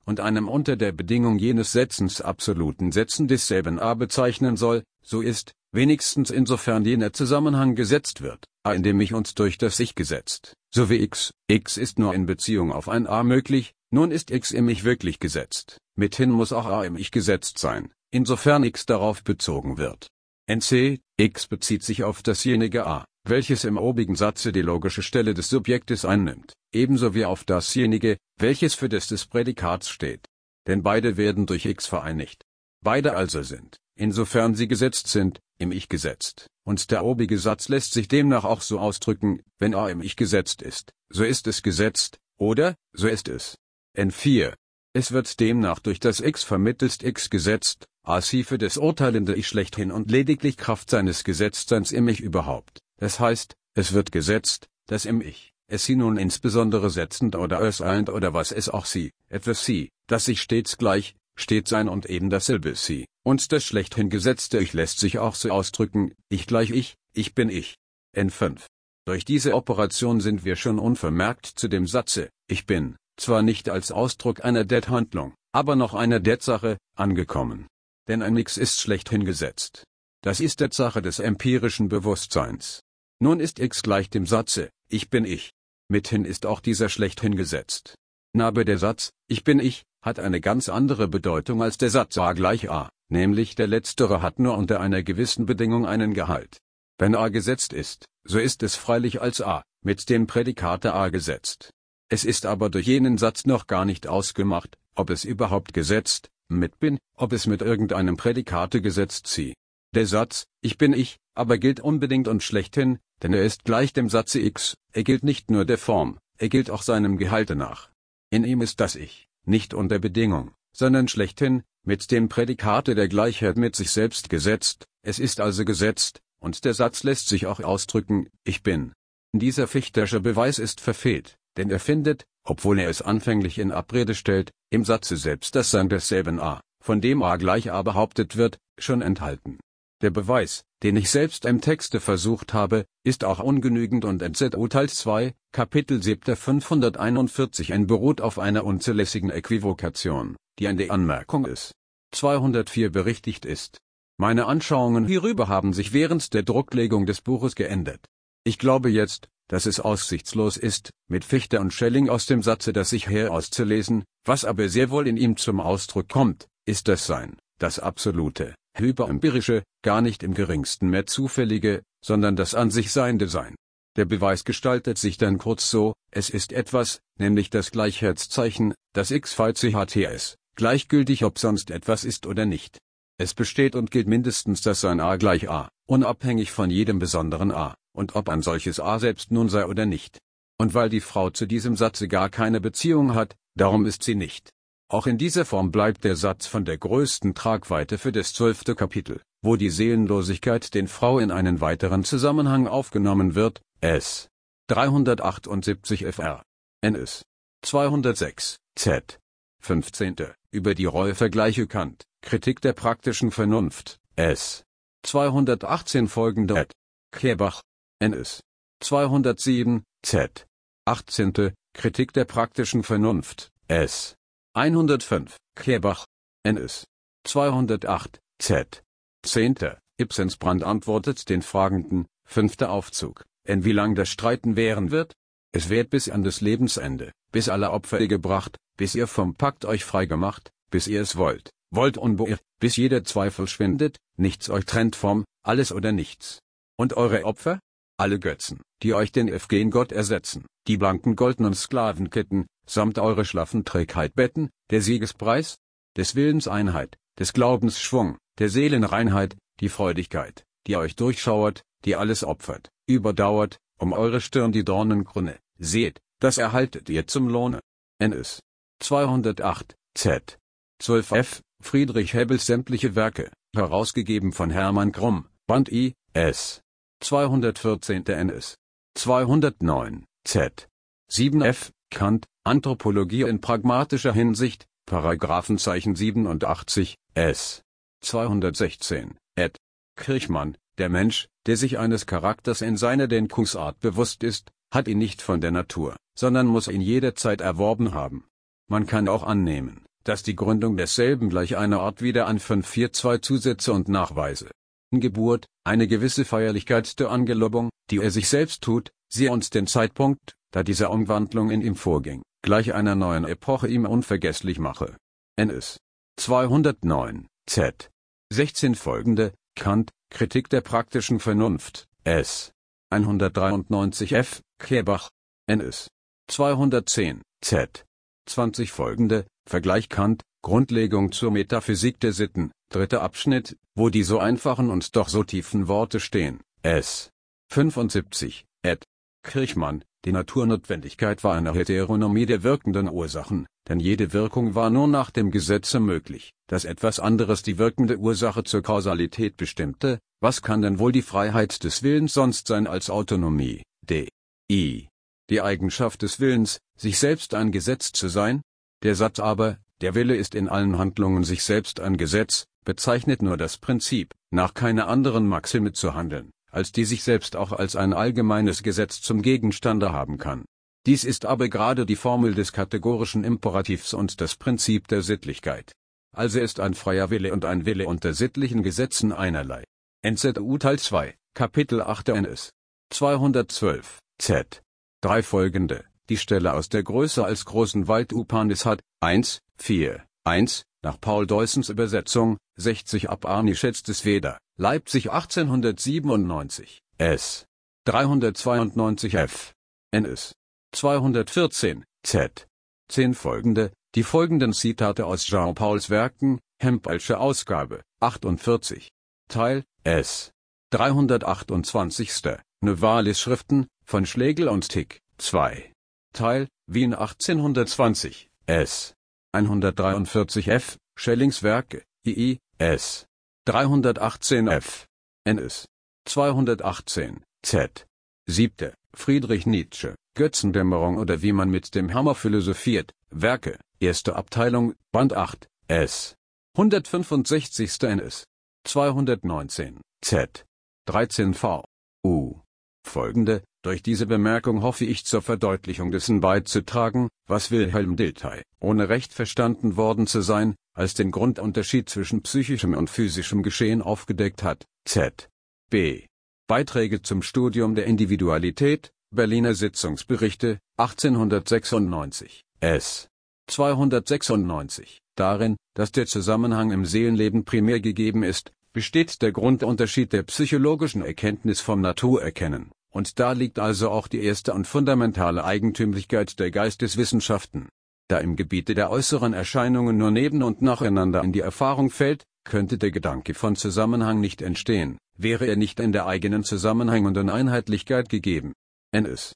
und einem unter der Bedingung jenes Setzens absoluten Setzen desselben a bezeichnen soll, so ist, wenigstens insofern jener Zusammenhang gesetzt wird, a in dem ich uns durch das Ich gesetzt, so wie x ist nur in Beziehung auf ein a möglich, nun ist x im Ich wirklich gesetzt, mithin muss auch a im Ich gesetzt sein, insofern x darauf bezogen wird. NC, x bezieht sich auf dasjenige a, welches im obigen Satze die logische Stelle des Subjektes einnimmt, ebenso wie auf dasjenige, welches für des Prädikats steht. Denn beide werden durch x vereinigt. Beide also sind, insofern sie gesetzt sind, im Ich gesetzt, und der obige Satz lässt sich demnach auch so ausdrücken, wenn a im Ich gesetzt ist, so ist es gesetzt, oder, so ist es. N4. Es wird demnach durch das x vermittelst x gesetzt, a sie für das urteilende Ich schlechthin und lediglich Kraft seines Gesetztseins im Ich überhaupt. Das heißt, es wird gesetzt, dass im Ich, es sie nun insbesondere setzend oder auseilend oder was es auch sie, etwas sie, das sich stets gleich, steht sein und eben dasselbe sie, und das schlechthin gesetzte Ich lässt sich auch so ausdrücken, ich gleich ich bin ich. N5. Durch diese Operation sind wir schon unvermerkt zu dem Satze, ich bin, zwar nicht als Ausdruck einer Det-Handlung, aber noch einer Det-Sache, angekommen. Denn ein X ist schlechthin gesetzt. Das ist Det-Sache des empirischen Bewusstseins. Nun ist X gleich dem Satze, ich bin ich. Mithin ist auch dieser schlechthin gesetzt. Aber der Satz, ich bin ich, hat eine ganz andere Bedeutung als der Satz a gleich a, nämlich der letztere hat nur unter einer gewissen Bedingung einen Gehalt. Wenn a gesetzt ist, so ist es freilich als a, mit dem Prädikate a gesetzt. Es ist aber durch jenen Satz noch gar nicht ausgemacht, ob es überhaupt gesetzt, mit bin, ob es mit irgendeinem Prädikate gesetzt sie. Der Satz, ich bin ich, aber gilt unbedingt und schlechthin, denn er ist gleich dem Satze x, er gilt nicht nur der Form, er gilt auch seinem Gehalte nach. In ihm ist das Ich, nicht unter Bedingung, sondern schlechthin, mit dem Prädikate der Gleichheit mit sich selbst gesetzt, es ist also gesetzt, und der Satz lässt sich auch ausdrücken, ich bin. Dieser Fichtersche Beweis ist verfehlt, denn er findet, obwohl er es anfänglich in Abrede stellt, im Satze selbst das Sein desselben a, von dem a gleich a behauptet wird, schon enthalten. Der Beweis, den ich selbst im Texte versucht habe, ist auch ungenügend und NZU Teil 2, Kapitel 7 541 beruht auf einer unzulässigen Äquivokation, die an der Anmerkung ist. 204 berichtigt ist. Meine Anschauungen hierüber haben sich während der Drucklegung des Buches geändert. Ich glaube jetzt, dass es aussichtslos ist, mit Fichte und Schelling aus dem Satze das Ich herauszulesen, was aber sehr wohl in ihm zum Ausdruck kommt, ist das Sein, das absolute, hyperempirische, gar nicht im geringsten mehr zufällige, sondern das an sich seiende Sein. Der Beweis gestaltet sich dann kurz so, es ist etwas, nämlich das Gleichheitszeichen, das XVCHTS, gleichgültig ob sonst etwas ist oder nicht. Es besteht und gilt mindestens das Sein a gleich a, unabhängig von jedem besonderen a, und ob ein solches a selbst nun sei oder nicht. Und weil die Frau zu diesem Satze gar keine Beziehung hat, darum ist sie nicht. Auch in dieser Form bleibt der Satz von der größten Tragweite für das 12. Kapitel, wo die Seelenlosigkeit den Frau in einen weiteren Zusammenhang aufgenommen wird, S. 378 fr. NS. 206, Z. 15. Über die Rollevergleiche Kant, Kritik der praktischen Vernunft, S. 218 folgende Ed. Kerbach, NS. 207, Z. 18. Kritik der praktischen Vernunft, S. 105, Kerbach, NS. 208, Z. 10. Ibsensbrand antwortet den Fragenden, 5. Aufzug, wie lang das Streiten währen wird? Es währt bis an das Lebensende, bis alle Opfer gebracht, bis ihr vom Pakt euch frei gemacht, bis ihr es wollt unbeirrt, bis jeder Zweifel schwindet, nichts euch trennt vom, alles oder nichts. Und eure Opfer? Alle Götzen, die euch den FGen Gott ersetzen, die blanken goldenen Sklavenketten, samt eure schlaffen Trägheit betten, der Siegespreis? Des Willens Einheit, des Glaubens Schwung, der Seelenreinheit, die Freudigkeit, die euch durchschauert, die alles opfert, überdauert, um eure Stirn die Dornenkrone, seht, das erhaltet ihr zum Lohne. NS. 208, Z. 12 f. Friedrich Hebbels sämtliche Werke, herausgegeben von Hermann Krumm, Band I, S. 214. NS. 209, Z. 7 f. Kant, Anthropologie in pragmatischer Hinsicht, Paragraphenzeichen 87, S. 216, ed. Kirchmann, der Mensch, der sich eines Charakters in seiner Denkungsart bewusst ist, hat ihn nicht von der Natur, sondern muss ihn jederzeit erworben haben. Man kann auch annehmen, dass die Gründung desselben gleich einer Art wieder an 542 Zusätze und Nachweise. Geburt, eine gewisse Feierlichkeit der Angelobung, die er sich selbst tut, siehe uns den Zeitpunkt, da diese Umwandlung in ihm vorging, gleich einer neuen Epoche ihm unvergesslich mache. NS 209, Z 16 folgende, Kant, Kritik der praktischen Vernunft, S 193 F, Kerbach, NS 210, Z 20 folgende, Vergleich Kant, Grundlegung zur Metaphysik der Sitten, dritter Abschnitt, wo die so einfachen und doch so tiefen Worte stehen, S 75, Ed. Kirchmann, die Naturnotwendigkeit war eine Heteronomie der wirkenden Ursachen, denn jede Wirkung war nur nach dem Gesetze möglich, dass etwas anderes die wirkende Ursache zur Kausalität bestimmte. Was kann denn wohl die Freiheit des Willens sonst sein als Autonomie, d.i. die Eigenschaft des Willens, sich selbst ein Gesetz zu sein? Der Satz aber, der Wille ist in allen Handlungen sich selbst ein Gesetz, bezeichnet nur das Prinzip, nach keiner anderen Maxime zu handeln, als die sich selbst auch als ein allgemeines Gesetz zum Gegenstande haben kann. Dies ist aber gerade die Formel des kategorischen Imperativs und das Prinzip der Sittlichkeit. Also ist ein freier Wille und ein Wille unter sittlichen Gesetzen einerlei. NZU Teil 2, Kapitel 8 NS 212, Z 3 folgende, die Stelle aus der Größe als großen Wald Upanishad, 1, 4, 1, nach Paul Deussens Übersetzung, 60 ab Upanishad des Veda, Leipzig 1897, S. 392 F. NS. 214, Z. 10 folgende, die folgenden Zitate aus Jean Pauls Werken, Hempelsche Ausgabe, 48. Teil, S. 328. Novalis Schriften, von Schlegel und Tick, 2. Teil, Wien 1820, S. 143 F. Schellings Werke, II, S. 318 F. NS. 218, Z. 7. Friedrich Nietzsche, Götzendämmerung oder wie man mit dem Hammer philosophiert, Werke, 1. Abteilung, Band 8, S. 165. NS. 219, Z. 13 V. U. Folgende, durch diese Bemerkung hoffe ich zur Verdeutlichung dessen beizutragen, was Wilhelm Dilthey, ohne recht verstanden worden zu sein, als den Grundunterschied zwischen psychischem und physischem Geschehen aufgedeckt hat. Z. B. Beiträge zum Studium der Individualität, Berliner Sitzungsberichte, 1896, S. 296. Darin, dass der Zusammenhang im Seelenleben primär gegeben ist, besteht der Grundunterschied der psychologischen Erkenntnis vom Naturerkennen, und da liegt also auch die erste und fundamentale Eigentümlichkeit der Geisteswissenschaften. Da im Gebiete der äußeren Erscheinungen nur neben und nacheinander in die Erfahrung fällt, könnte der Gedanke von Zusammenhang nicht entstehen, wäre er nicht in der eigenen zusammenhängenden Einheitlichkeit gegeben. NS.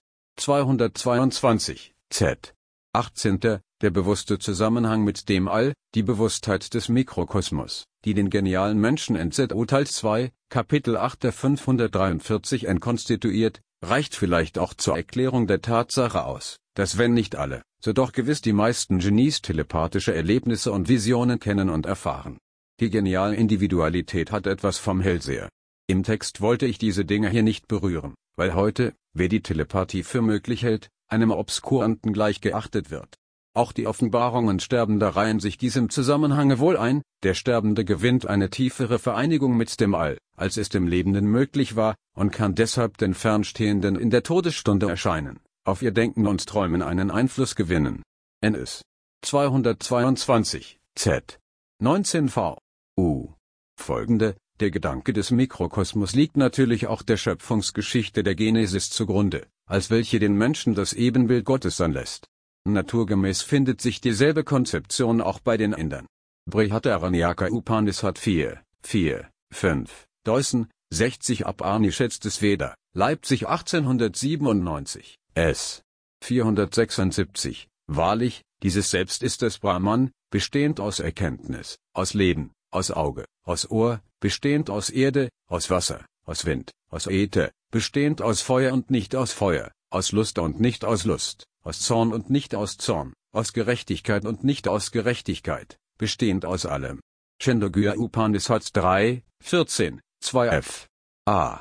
222, Z. 18. Der bewusste Zusammenhang mit dem All, die Bewusstheit des Mikrokosmos, die den genialen Menschen NZU Teil 2, Kapitel 8 der 543 konstituiert, reicht vielleicht auch zur Erklärung der Tatsache aus, dass wenn nicht alle, so doch gewiss die meisten Genies telepathische Erlebnisse und Visionen kennen und erfahren. Die geniale Individualität hat etwas vom Hellseher. Im Text wollte ich diese Dinge hier nicht berühren, weil heute, wer die Telepathie für möglich hält, einem Obskuranten gleich geachtet wird. Auch die Offenbarungen Sterbender reihen sich diesem Zusammenhange wohl ein, der Sterbende gewinnt eine tiefere Vereinigung mit dem All, als es dem Lebenden möglich war, und kann deshalb den Fernstehenden in der Todesstunde erscheinen, auf ihr Denken und Träumen einen Einfluss gewinnen. NS. 222, Z. 19 V. U. Folgende, der Gedanke des Mikrokosmos liegt natürlich auch der Schöpfungsgeschichte der Genesis zugrunde, als welche den Menschen das Ebenbild Gottes sein lässt. Naturgemäß findet sich dieselbe Konzeption auch bei den Indern. Brihadaranyaka Upanishad 4, 5, Deussen, 60 ab Upanishad des Veda, Leipzig 1897, S. 476, wahrlich, dieses Selbst ist das Brahman, bestehend aus Erkenntnis, aus Leben, aus Auge, aus Ohr, bestehend aus Erde, aus Wasser, aus Wind, aus Äther, bestehend aus Feuer und nicht aus Feuer, aus Lust und nicht aus Lust, aus Zorn und nicht aus Zorn, aus Gerechtigkeit und nicht aus Gerechtigkeit, bestehend aus allem. Chandogya Upanishad 3, 14, 2f. A.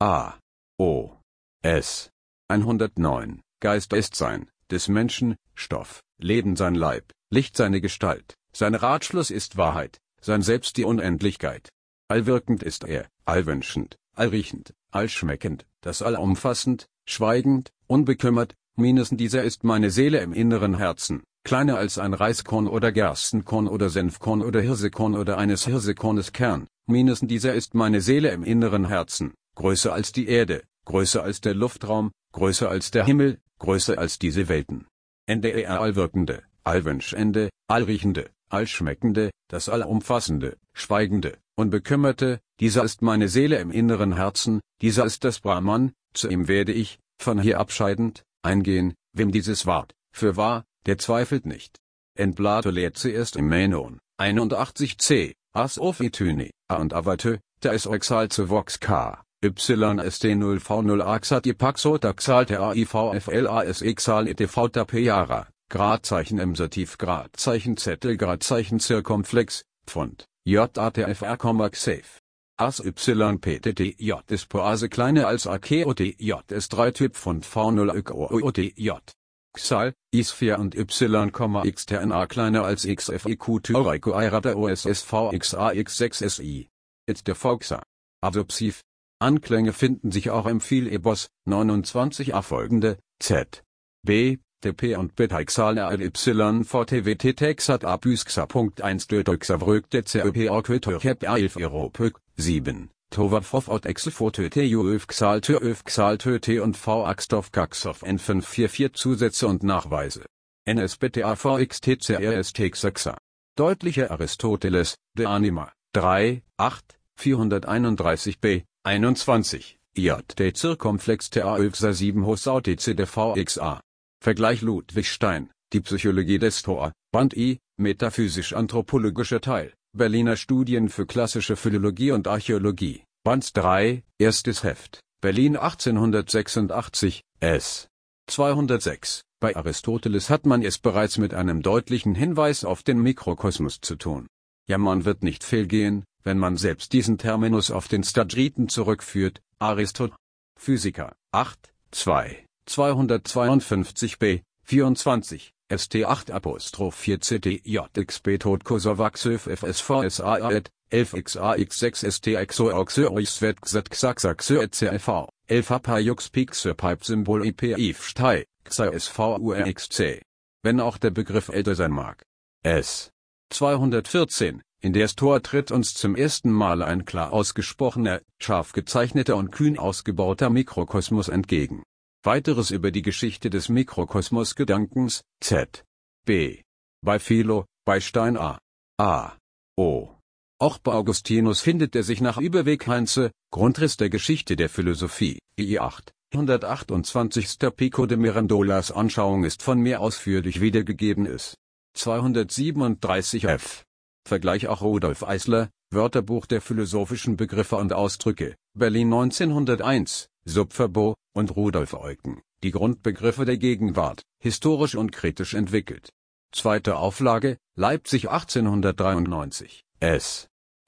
O. S. 109. Geist ist Sein, des Menschen, Stoff, Leben sein Leib, Licht seine Gestalt, Sein Ratschluss ist Wahrheit, sein Selbst die Unendlichkeit. Allwirkend ist er, allwünschend, allriechend, allschmeckend, das allumfassend, schweigend, unbekümmert, dieser ist meine Seele im inneren Herzen, kleiner als ein Reiskorn oder Gerstenkorn oder Senfkorn oder Hirsekorn oder eines Hirsekornes Kern, dieser ist meine Seele im inneren Herzen, größer als die Erde, größer als der Luftraum, größer als der Himmel, größer als diese Welten. NDR Allwirkende, Allwünschende, Allriechende, Allschmeckende, das Allumfassende, Schweigende, Unbekümmerte, dieser ist meine Seele im inneren Herzen, dieser ist das Brahman, zu ihm werde ich, von hier abscheidend, eingehen, wem dieses ward, für wahr, der zweifelt nicht. Plato lehrt zuerst im Menon, 81c, as ophityne, a und avatö, da es oxal zu vox k, YST0V0 axat ipaxot axal ter AIVFLAS exal etv tapeara, Gradzeichen Emsativ Gradzeichen Zettel Gradzeichen Zirkumflex, Pfund, JATFR, safe. As YPTTJ ist Poase kleiner als AKOTJ ist 3 Typ Pfund V0 ÖKOOTJ. Xal, Is4 und Y,XTNA kleiner als XFIQ Tyreiko Eirata OSSVXAX6SI. It der Volksa. Adoptiv. Anklänge finden sich auch im Philebos, 29a folgende, Z. B, TP und Betaixal Y VTWT Texat Abüsxa.1 Dötöxa Vrögte CÖP Orkötöchep 11 Europök, 7. Tovafov out Exelfotöte Juöfxal Tööfxal und V Axtov Kaxov N544 Zusätze und Nachweise. NSBTAVXTCRST. Deutliche Aristoteles, De Anima, 3, 8, 431b, 21, JT Zirkumflex TAÖFSA 7 Hosautice der VXA. Vergleich Ludwig Stein, Die Psychologie des Tor, Band I, Metaphysisch-anthropologischer Teil, Berliner Studien für klassische Philologie und Archäologie, Band 3, erstes Heft, Berlin 1886, S. 206. Bei Aristoteles hat man es bereits mit einem deutlichen Hinweis auf den Mikrokosmos zu tun. Ja, man wird nicht fehlgehen, wenn man selbst diesen Terminus auf den Stagiriten zurückführt, Aristot. Physiker, 8, 2, 252b, 24, St 8 Apostroph 4 CTJXB Tod Kosovaxöf FSVSAAET, 11XAX6 STXOXÖRISVET XAXAXÖ CLV, 11 Apajux Pixe Pipe Symbol IPIF Stei, XASVURXC. Wenn auch der Begriff älter sein mag. S. 214, in der Tor tritt uns zum ersten Mal ein klar ausgesprochener, scharf gezeichneter und kühn ausgebauter Mikrokosmos entgegen. Weiteres über die Geschichte des Mikrokosmos-Gedankens, Z. B. Bei Philo, bei Stein A. A. O. Auch bei Augustinus findet er sich nach Überweg Heinze, Grundriss der Geschichte der Philosophie, I 8. 128. Pico de Mirandolas Anschauung ist von mir ausführlich wiedergegeben ist. 237 f. Vergleich auch Rudolf Eisler, Wörterbuch der philosophischen Begriffe und Ausdrücke, Berlin 1901, Subverbo, und Rudolf Eucken, die Grundbegriffe der Gegenwart, historisch und kritisch entwickelt. Zweite Auflage, Leipzig 1893, S.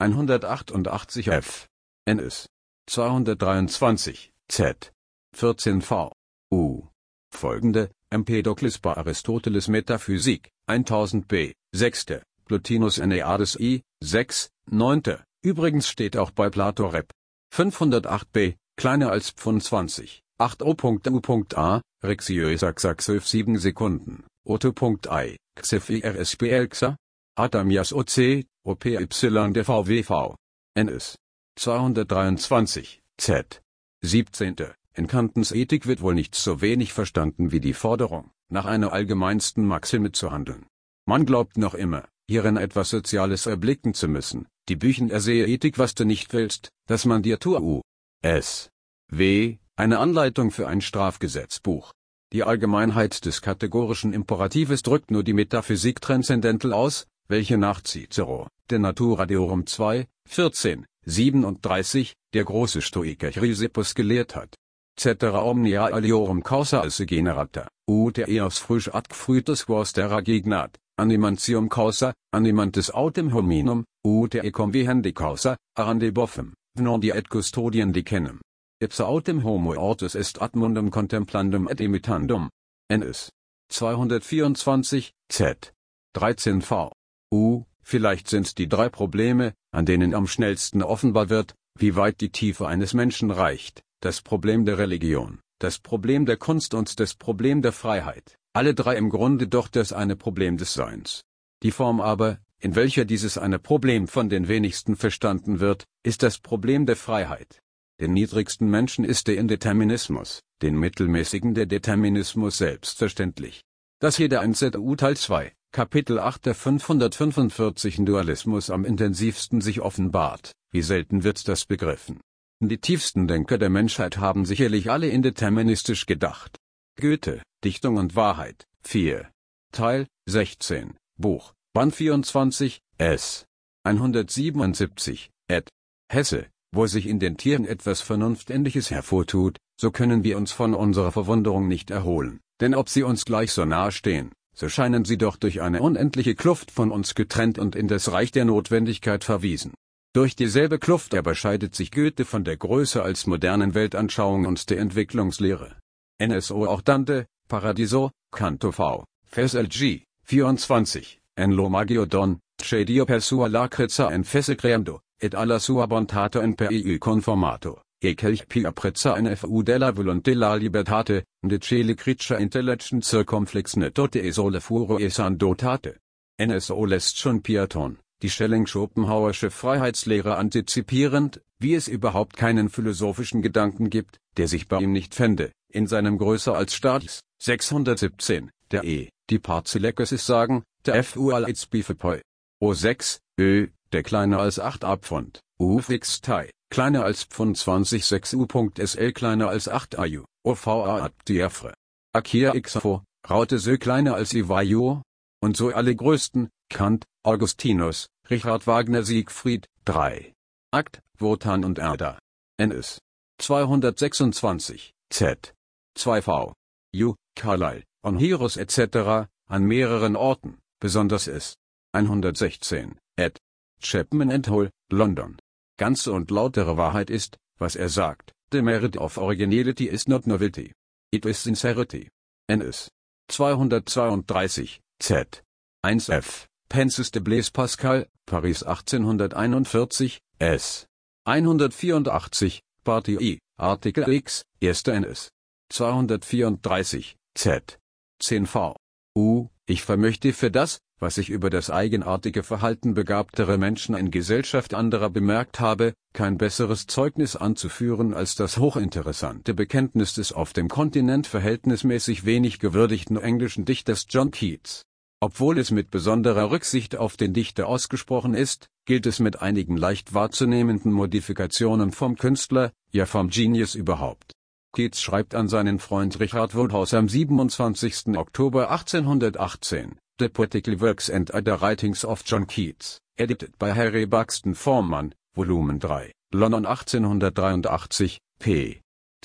188 f. NS. 223, Z. 14 v. U. Folgende, Empedokles bei Aristoteles Metaphysik, 1000 b. 6. Plotinus Aeneades I, 6, 9. Übrigens steht auch bei Plato Rep. 508 b, kleiner als Pfund 20, 8 O.U.A, Rexiösaxaxöf 7 Sekunden, Otto.I, XFIRSBLXA, Adamias OC, OPY der VWV. NS. 223, Z. 17. In Kantens Ethik wird wohl nichts so wenig verstanden wie die Forderung, nach einer allgemeinsten Maxime zu handeln. Man glaubt noch immer, hierin etwas Soziales erblicken zu müssen, die Büchen ersehe Ethik was du nicht willst, dass man dir tue. S. W. Eine Anleitung für ein Strafgesetzbuch. Die Allgemeinheit des kategorischen Imperatives drückt nur die Metaphysik transzendental aus, welche nach Cicero, de Natura Deorum 2, 14, 37, der große Stoiker Chrysippus gelehrt hat. Cetera omnia aliorum causa esse generata, ut eos früsch ad fruitus quos terra gignat, animantium causa, animantis autem hominum, ut ecum vihendi causa, arande boffem, vnondi et custodien dicenem. Ipsa autem homo ortus est ad mundum contemplandum et imitandum. NS. 224, Z. 13 v. Vielleicht sind's die 3 Probleme, an denen am schnellsten offenbar wird, wie weit die Tiefe eines Menschen reicht: das Problem der Religion, das Problem der Kunst und das Problem der Freiheit, alle 3 im Grunde doch das eine Problem des Seins. Die Form aber, in welcher dieses eine Problem von den wenigsten verstanden wird, ist das Problem der Freiheit. Den niedrigsten Menschen ist der Indeterminismus, den mittelmäßigen der Determinismus selbstverständlich. Dass hier der 1ZU Teil 2, Kapitel 8 der 545 Dualismus am intensivsten sich offenbart, wie selten wird das begriffen. Die tiefsten Denker der Menschheit haben sicherlich alle indeterministisch gedacht. Goethe, Dichtung und Wahrheit, 4. Teil, 16, Buch, Band 24, S. 177, ed. Hesse. Wo sich in den Tieren etwas Vernunftähnliches hervortut, so können wir uns von unserer Verwunderung nicht erholen, denn ob sie uns gleich so nahe stehen, so scheinen sie doch durch eine unendliche Kluft von uns getrennt und in das Reich der Notwendigkeit verwiesen. Durch dieselbe Kluft aber scheidet sich Goethe von der Größe als modernen Weltanschauung und der Entwicklungslehre. NSO auch Dante, Paradiso, Canto V, Vers LG, 24, en lo magio don, che dio per sua lacrezza en fesse creando, et alla sua bontato en per iu conformato, e quelch pia prezza en fu della volonté la libertate, de cele creature intellectum circumflexne tote e sole furo e san dotate. NSO lässt schon Piaton, die Schelling-Schopenhauersche Freiheitslehre antizipierend, wie es überhaupt keinen philosophischen Gedanken gibt, der sich bei ihm nicht fände, in seinem größer als Statis, 617, der die Parzilekesis sagen, der FUL its bifepoi. O6, der kleiner als 8 Pfund, Fix Tai, kleiner als Pfund 20 6 U.SL kleiner als 8 AU, OVA ad Diafre. Akia XFO, Raute Sö kleiner als Ivajo. Und so alle größten, Kant, Augustinus, Richard Wagner Siegfried, 3. Akt, Wotan und Erda. NS. 226, Z. 2V. U, Carlyle, Onhirus etc., an mehreren Orten, besonders S. 116, ed. Chapman and Hall, London. Ganze und lautere Wahrheit ist, was er sagt, the merit of originality is not novelty. It is sincerity. NS. 232, Z. 1F. Pensis de Blaise Pascal, Paris 1841, S. 184, Partie I, Artikel X, 1. NS. 234, Z. 10v. Ich vermöchte für das, was ich über das eigenartige Verhalten begabtere Menschen in Gesellschaft anderer bemerkt habe, kein besseres Zeugnis anzuführen als das hochinteressante Bekenntnis des auf dem Kontinent verhältnismäßig wenig gewürdigten englischen Dichters John Keats. Obwohl es mit besonderer Rücksicht auf den Dichter ausgesprochen ist, gilt es mit einigen leicht wahrzunehmenden Modifikationen vom Künstler, ja vom Genius überhaupt. Keats schreibt an seinen Freund Richard Woodhouse am 27. Oktober 1818, The Poetical Works and Other Writings of John Keats, edited by Harry Buxton Forman, Volumen 3, London 1883, p.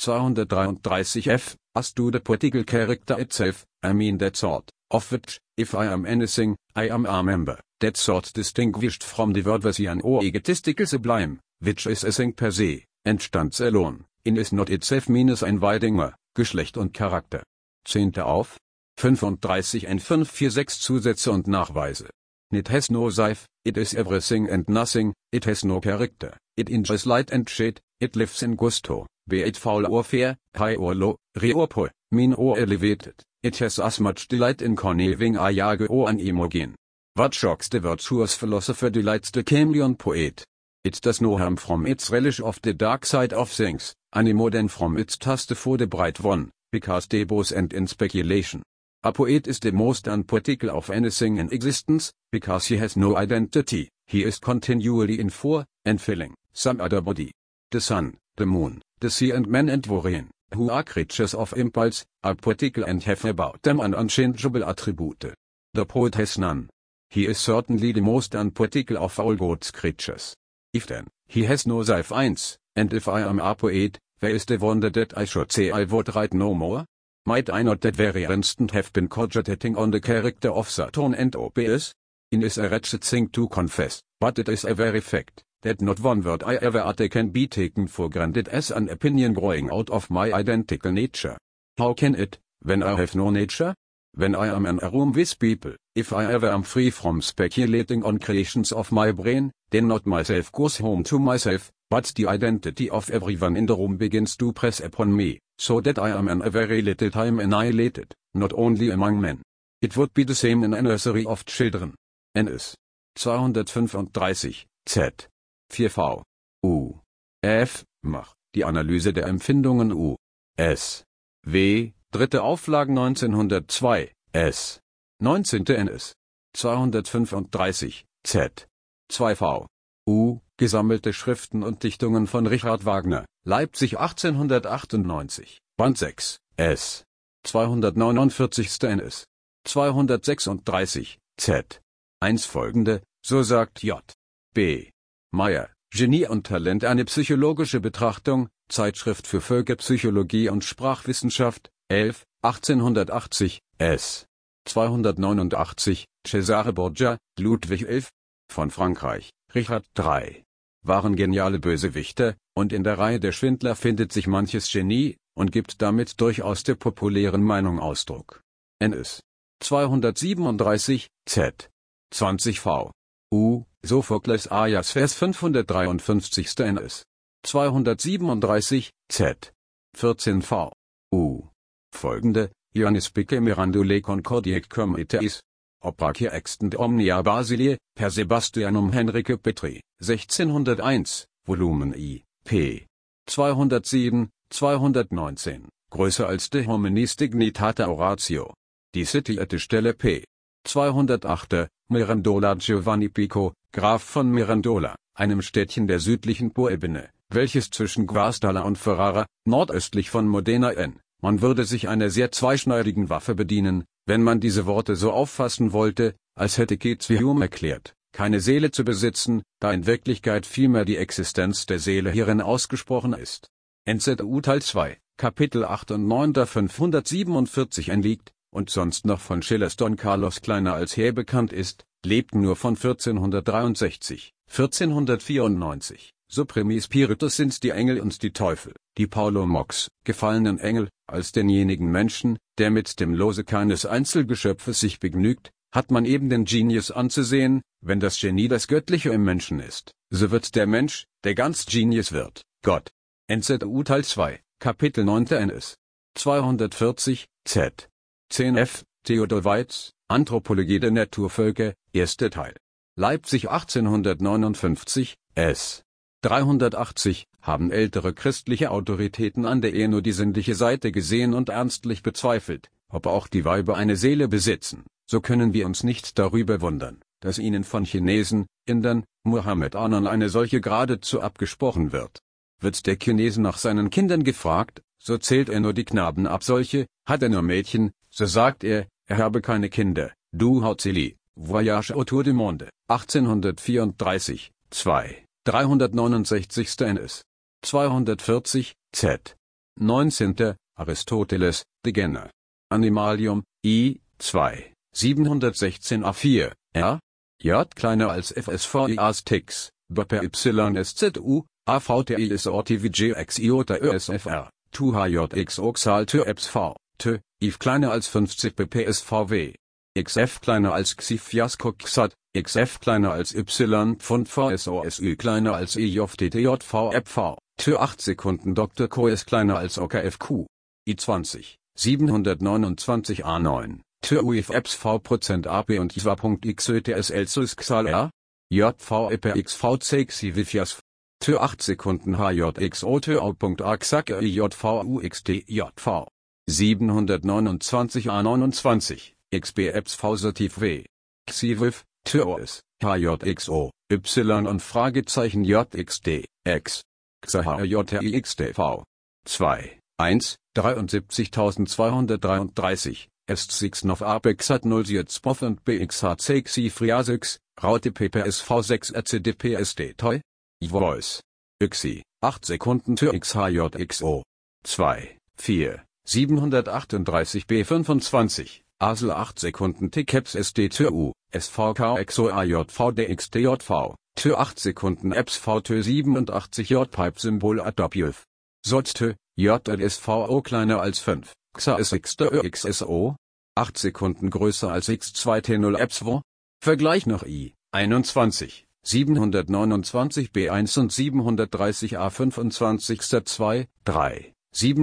233 f. As to the poetical character itself, I mean that sort, of which, if I am anything, I am a member, that sort distinguished from the Wordversian or egotistical sublime, which is a thing per se, and stands alone, in is not itself means ein Weidinger, Geschlecht und Charakter. 10. auf. 35 n 546 Zusätze und Nachweise. It has no life, it is everything and nothing, it has no character, it enjoys light and shade, it lives in gusto, be it foul or fair, high or low, re or poor, mean or elevated, it has as much delight in conniving a jage or an imogen. What shocks the virtuous philosopher delights the chameleon poet. It does no harm from its relish of the dark side of things, any more than from its taste for the bright one, because they both end in speculation. A poet is the most unpoetical of anything in existence, because he has no identity, he is continually in for, and filling, some other body. The sun, the moon, the sea and men and women, who are creatures of impulse, are poetical and have about them an unchangeable attribute. The poet has none. He is certainly the most unpoetical of all God's creatures. If then, he has no life eins, and if I am a poet, where is the wonder that I should say I would write no more? Might I not that very instant have been cogitating on the character of Saturn and Obeus? It is a wretched thing to confess, but it is a very fact, that not one word I ever utter can be taken for granted as an opinion growing out of my identical nature. How can it, when I have no nature? When I am in a room with people, if I ever am free from speculating on creations of my brain, then not myself goes home to myself, but the identity of everyone in the room begins to press upon me, so that I am in a very little time annihilated, not only among men. It would be the same in a nursery of children. NS 235, Z 4V. U. F. Mach, die Analyse der Empfindungen U. S. W. Dritte Auflage 1902, S. 19. NS 235, Z 2V. U. Gesammelte Schriften und Dichtungen von Richard Wagner, Leipzig 1898, Band 6, S. 249. NS 236, Z. 1 folgende, so sagt J. B. Meyer, Genie und Talent, eine psychologische Betrachtung, Zeitschrift für Völkerpsychologie und Sprachwissenschaft, 11, 1880, S. 289, Cesare Borgia, Ludwig 11. Von Frankreich, Richard 3. Waren geniale Bösewichte, und in der Reihe der Schwindler findet sich manches Genie, und gibt damit durchaus der populären Meinung Ausdruck. NS 237, Z. 20V. U. Sophokles Aias Vers 553. NS 237, Z. 14V. U. Folgende, Ioannis Pike Mirandole Concordiae Comiteis. Opacie extant omnia Basilie, per Sebastianum Henrique Petri, 1601, Volumen I, p. 207, 219, größer als De Hominis Dignitata Oratio. Die zitierte Stelle p. 208, Mirandola Giovanni Pico, Graf von Mirandola, einem Städtchen der südlichen Po-Ebene, welches zwischen Guastalla und Ferrara, nordöstlich von Modena n. Man würde sich einer sehr zweischneidigen Waffe bedienen, wenn man diese Worte so auffassen wollte, als hätte Keats wie Hume erklärt, keine Seele zu besitzen, da in Wirklichkeit vielmehr die Existenz der Seele hierin ausgesprochen ist. NZU Teil 2, Kapitel 8 und 9 der 547 liegt, und sonst noch von Schillers Don Carlos kleiner als Herr bekannt ist, lebten nur von 1463, 1494. Supremi Spiritus sind die Engel und die Teufel, die Paulo Mox, gefallenen Engel, als denjenigen Menschen, der mit dem Lose keines Einzelgeschöpfes sich begnügt, hat man eben den Genius anzusehen. Wenn das Genie das Göttliche im Menschen ist, so wird der Mensch, der ganz Genius wird, Gott. NZU Teil 2, Kapitel 9 NS 240, Z. 10f, Theodor Waitz, Anthropologie der Naturvölker, 1. Teil. Leipzig 1859, S. 380, haben ältere christliche Autoritäten an der Ehe nur die sinnliche Seite gesehen und ernstlich bezweifelt, ob auch die Weiber eine Seele besitzen. So können wir uns nicht darüber wundern, dass ihnen von Chinesen, Indern, Muhammedanern eine solche geradezu abgesprochen wird. Wird der Chinese nach seinen Kindern gefragt, so zählt er nur die Knaben ab. Solche, hat er nur Mädchen, so sagt er habe keine Kinder. Du Hauzeli, Voyage autour du monde, 1834, 2. 369. NS 240, Z. 19. Aristoteles, De Gene. Animalium, I, 2. 716 A4, R. J kleiner als FSVIAs Tix, Bper YSZU, AVTIS ORTVG X IOTA ÖSFR, 2HJX Oxal TÖEPS V, TÖ, IV kleiner als 50 BPSVW. XF kleiner als Xif-Fiasko XAT, XF kleiner als Y Pfund VSOSÜ kleiner als IJTTJV EPV, TÖ 8 Sekunden Dr. Koes kleiner als OKFQ. I20, 729 A9, TÖ UIF EPS V% AP und ISWA.XÖTSL sus XAL JV EPR XVC XIVIFIAS, TÖ 8 Sekunden HJXO TÖ Au.AXAC IJV UXTJV. 729 A29. XBEPS V-Sativ W. XIVIF, TÖOS, HJXO, Y und Fragezeichen JXD, X. XAHJRIXDV. 2, 1, 73233, S6 Nov Apexat 0 Sitzpoff und BXHC XIFRIASIX, Raute PPSV 6 RCDPSD Toy. Voice. XI, 8 Sekunden TÖ XHJXO. 2, 4, 738 B25. ASL 8 Sekunden TKEPS SDTU, SVKXO AJVDXDJV, TÖ 8 Sekunden EPS VTÖ 87 J-Pipe Symbol ADOPJV. SOTTÖ, JLSVO kleiner als 5, XASXDÖXSO. 8 Sekunden größer als x2t0 epsilon. Vergleich noch I, 21, 729 B1 und 730 A25. 2, 3,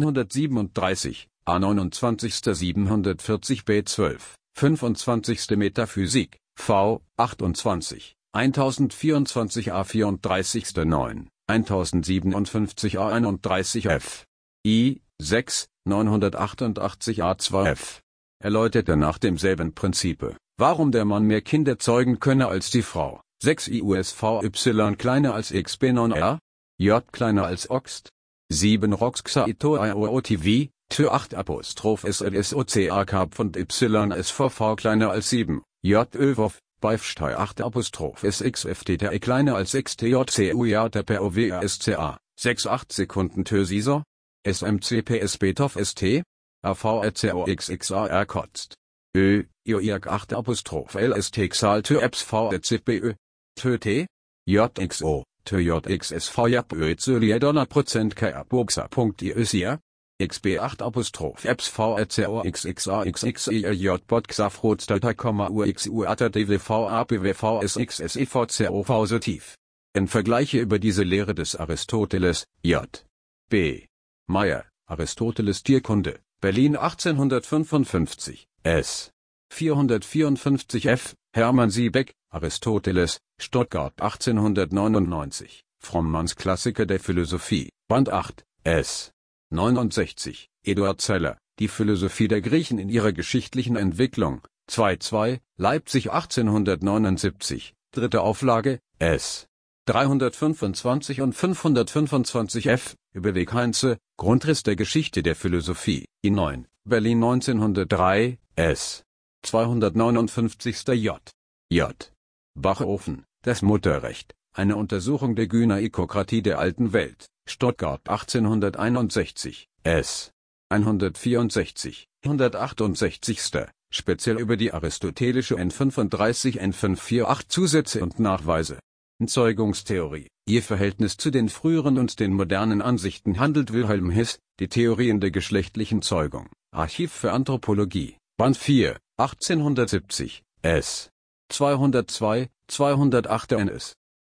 737, A29. 740 B12, 25. Metaphysik, V, 28, 1024 A34. 9, 1057 A31 F. I, 6, 988 A2 F. Erläuterte nach demselben Prinzipe, warum der Mann mehr Kinder zeugen könne als die Frau. 6 IUSVY kleiner als XB9R, J kleiner als Oxt. 7 Roxxaito IOOTV, T 8 Apostroph SLSOCA Carp und YSVV kleiner als 7, J ÖWOV, Beifstei 8 Apostroph SXFTTE kleiner als XTJCU JTPOWASCA, 6 8 Sekunden Tösiser, SMCPSB TOF ST, AVRCOXXAR kotzt. IOIAC 8 Apostroph LST Xal TÖEPS VRCPÖ, TÖT, JXO, TJXSV JAPÖ $Prozent KRBOXA.IÖSIA, XB 8 Apostroph EPS VRCOXXAXXIJ Botxafrotsdatei, UXU ATDWV APWV SXSEVCO positiv. In Vergleiche über diese Lehre des Aristoteles, J. B. Meyer, Aristoteles Tierkunde, Berlin 1855, S. 454 F. Hermann Siebeck, Aristoteles, Stuttgart 1899, Frommanns Klassiker der Philosophie, Band 8, S. 69, Eduard Zeller, Die Philosophie der Griechen in ihrer geschichtlichen Entwicklung, 2 Leipzig 1879, dritte Auflage, S. 325 und 525 F. Überweg Heinze, Grundriss der Geschichte der Philosophie, I9, Berlin 1903, S. 259. J. Bachofen, Das Mutterrecht, eine Untersuchung der Gynaikokratie der alten Welt, Stuttgart 1861, S. 164, 168. Speziell über die aristotelische N35 N548 Zusätze und Nachweise. Zeugungstheorie, ihr Verhältnis zu den früheren und den modernen Ansichten handelt Wilhelm Hiss, Die Theorien der geschlechtlichen Zeugung, Archiv für Anthropologie, Band 4, 1870, S. 202, 208 NS.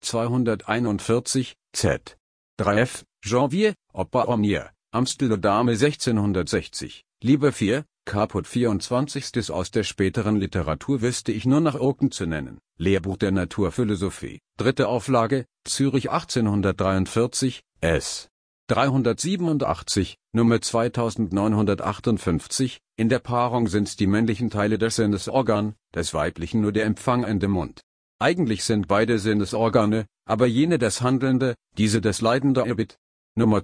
241, Z. 3f, Janvier, Opa Omnier, Amsterdam 1660, Liebe 4, Caput 24. Aus der späteren Literatur wüsste ich nur nach Oken zu nennen, Lehrbuch der Naturphilosophie, dritte Auflage, Zürich 1843, S. 387, Nummer 2958, in der Paarung sind die männlichen Teile das Sinnesorgan, des weiblichen nur der empfangende Mund. Eigentlich sind beide Sinnesorgane, aber jene das Handelnde, diese das leidende Erbit. Nummer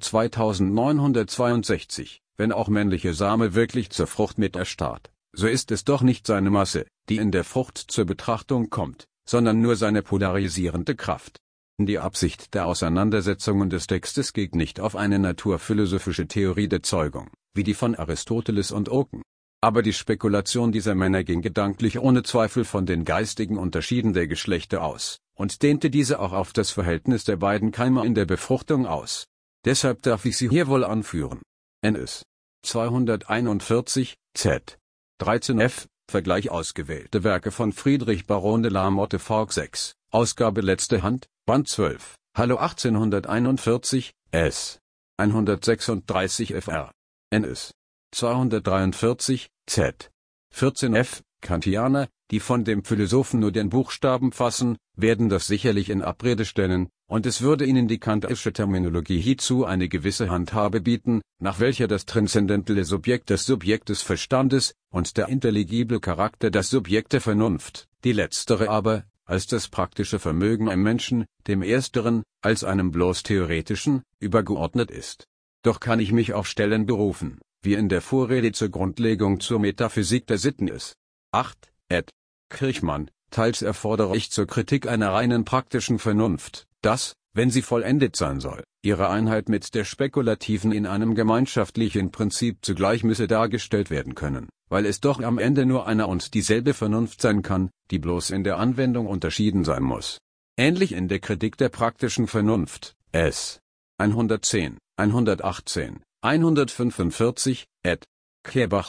2962, wenn auch männliche Same wirklich zur Frucht mit erstarrt, so ist es doch nicht seine Masse, die in der Frucht zur Betrachtung kommt, sondern nur seine polarisierende Kraft. Die Absicht der Auseinandersetzungen des Textes geht nicht auf eine naturphilosophische Theorie der Zeugung, wie die von Aristoteles und Oken. Aber die Spekulation dieser Männer ging gedanklich ohne Zweifel von den geistigen Unterschieden der Geschlechter aus, und dehnte diese auch auf das Verhältnis der beiden Keime in der Befruchtung aus. Deshalb darf ich sie hier wohl anführen. NS. 241, Z. 13f, Vergleich ausgewählte Werke von Friedrich Baron de la Motte Falk 6, Ausgabe letzte Hand, Band 12, Hallo 1841, S. 136 fr. NS. 243, Z. 14f, Kantianer, die von dem Philosophen nur den Buchstaben fassen, werden das sicherlich in Abrede stellen, und es würde ihnen die kantische Terminologie hierzu eine gewisse Handhabe bieten, nach welcher das transzendentale Subjekt das Subjekt des Verstandes und der intelligible Charakter das Subjekt der Vernunft, die letztere aber, als das praktische Vermögen im Menschen, dem ersteren, als einem bloß theoretischen, übergeordnet ist. Doch kann ich mich auf Stellen berufen, wie in der Vorrede zur Grundlegung zur Metaphysik der Sitten ist. 8, ed. Kirchmann, teils erfordere ich zur Kritik einer reinen praktischen Vernunft, dass, wenn sie vollendet sein soll, ihre Einheit mit der spekulativen in einem gemeinschaftlichen Prinzip zugleich müsse dargestellt werden können, weil es doch am Ende nur eine und dieselbe Vernunft sein kann, die bloß in der Anwendung unterschieden sein muss. Ähnlich in der Kritik der praktischen Vernunft, S. 110, 118, 145, ed. Kerbach.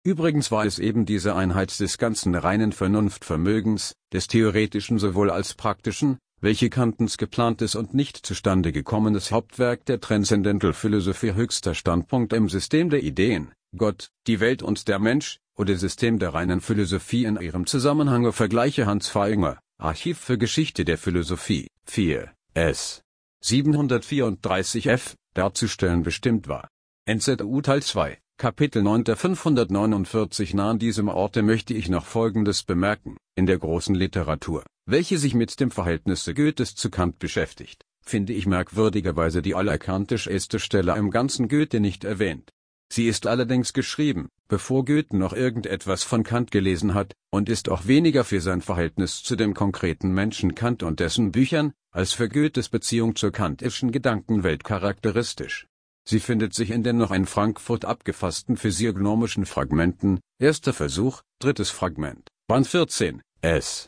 Übrigens war es eben diese Einheit des ganzen reinen Vernunftvermögens, des theoretischen sowohl als praktischen, welche Kantens geplantes und nicht zustande gekommenes Hauptwerk der Transcendental Philosophie höchster Standpunkt im System der Ideen, Gott, die Welt und der Mensch, oder System der reinen Philosophie in ihrem Zusammenhange vergleiche Hans Feinger, Archiv für Geschichte der Philosophie, 4, s. 734 f, darzustellen bestimmt war. NZU Teil 2, Kapitel 9 der 549. An diesem Orte möchte ich noch Folgendes bemerken: In der großen Literatur, welche sich mit dem Verhältnis Goethes zu Kant beschäftigt, finde ich merkwürdigerweise die allerkantischste Stelle im ganzen Goethe nicht erwähnt. Sie ist allerdings geschrieben, bevor Goethe noch irgendetwas von Kant gelesen hat, und ist auch weniger für sein Verhältnis zu dem konkreten Menschen Kant und dessen Büchern, als für Goethes Beziehung zur kantischen Gedankenwelt charakteristisch. Sie findet sich in den noch in Frankfurt abgefassten physiognomischen Fragmenten, erster Versuch, drittes Fragment, Band 14, s.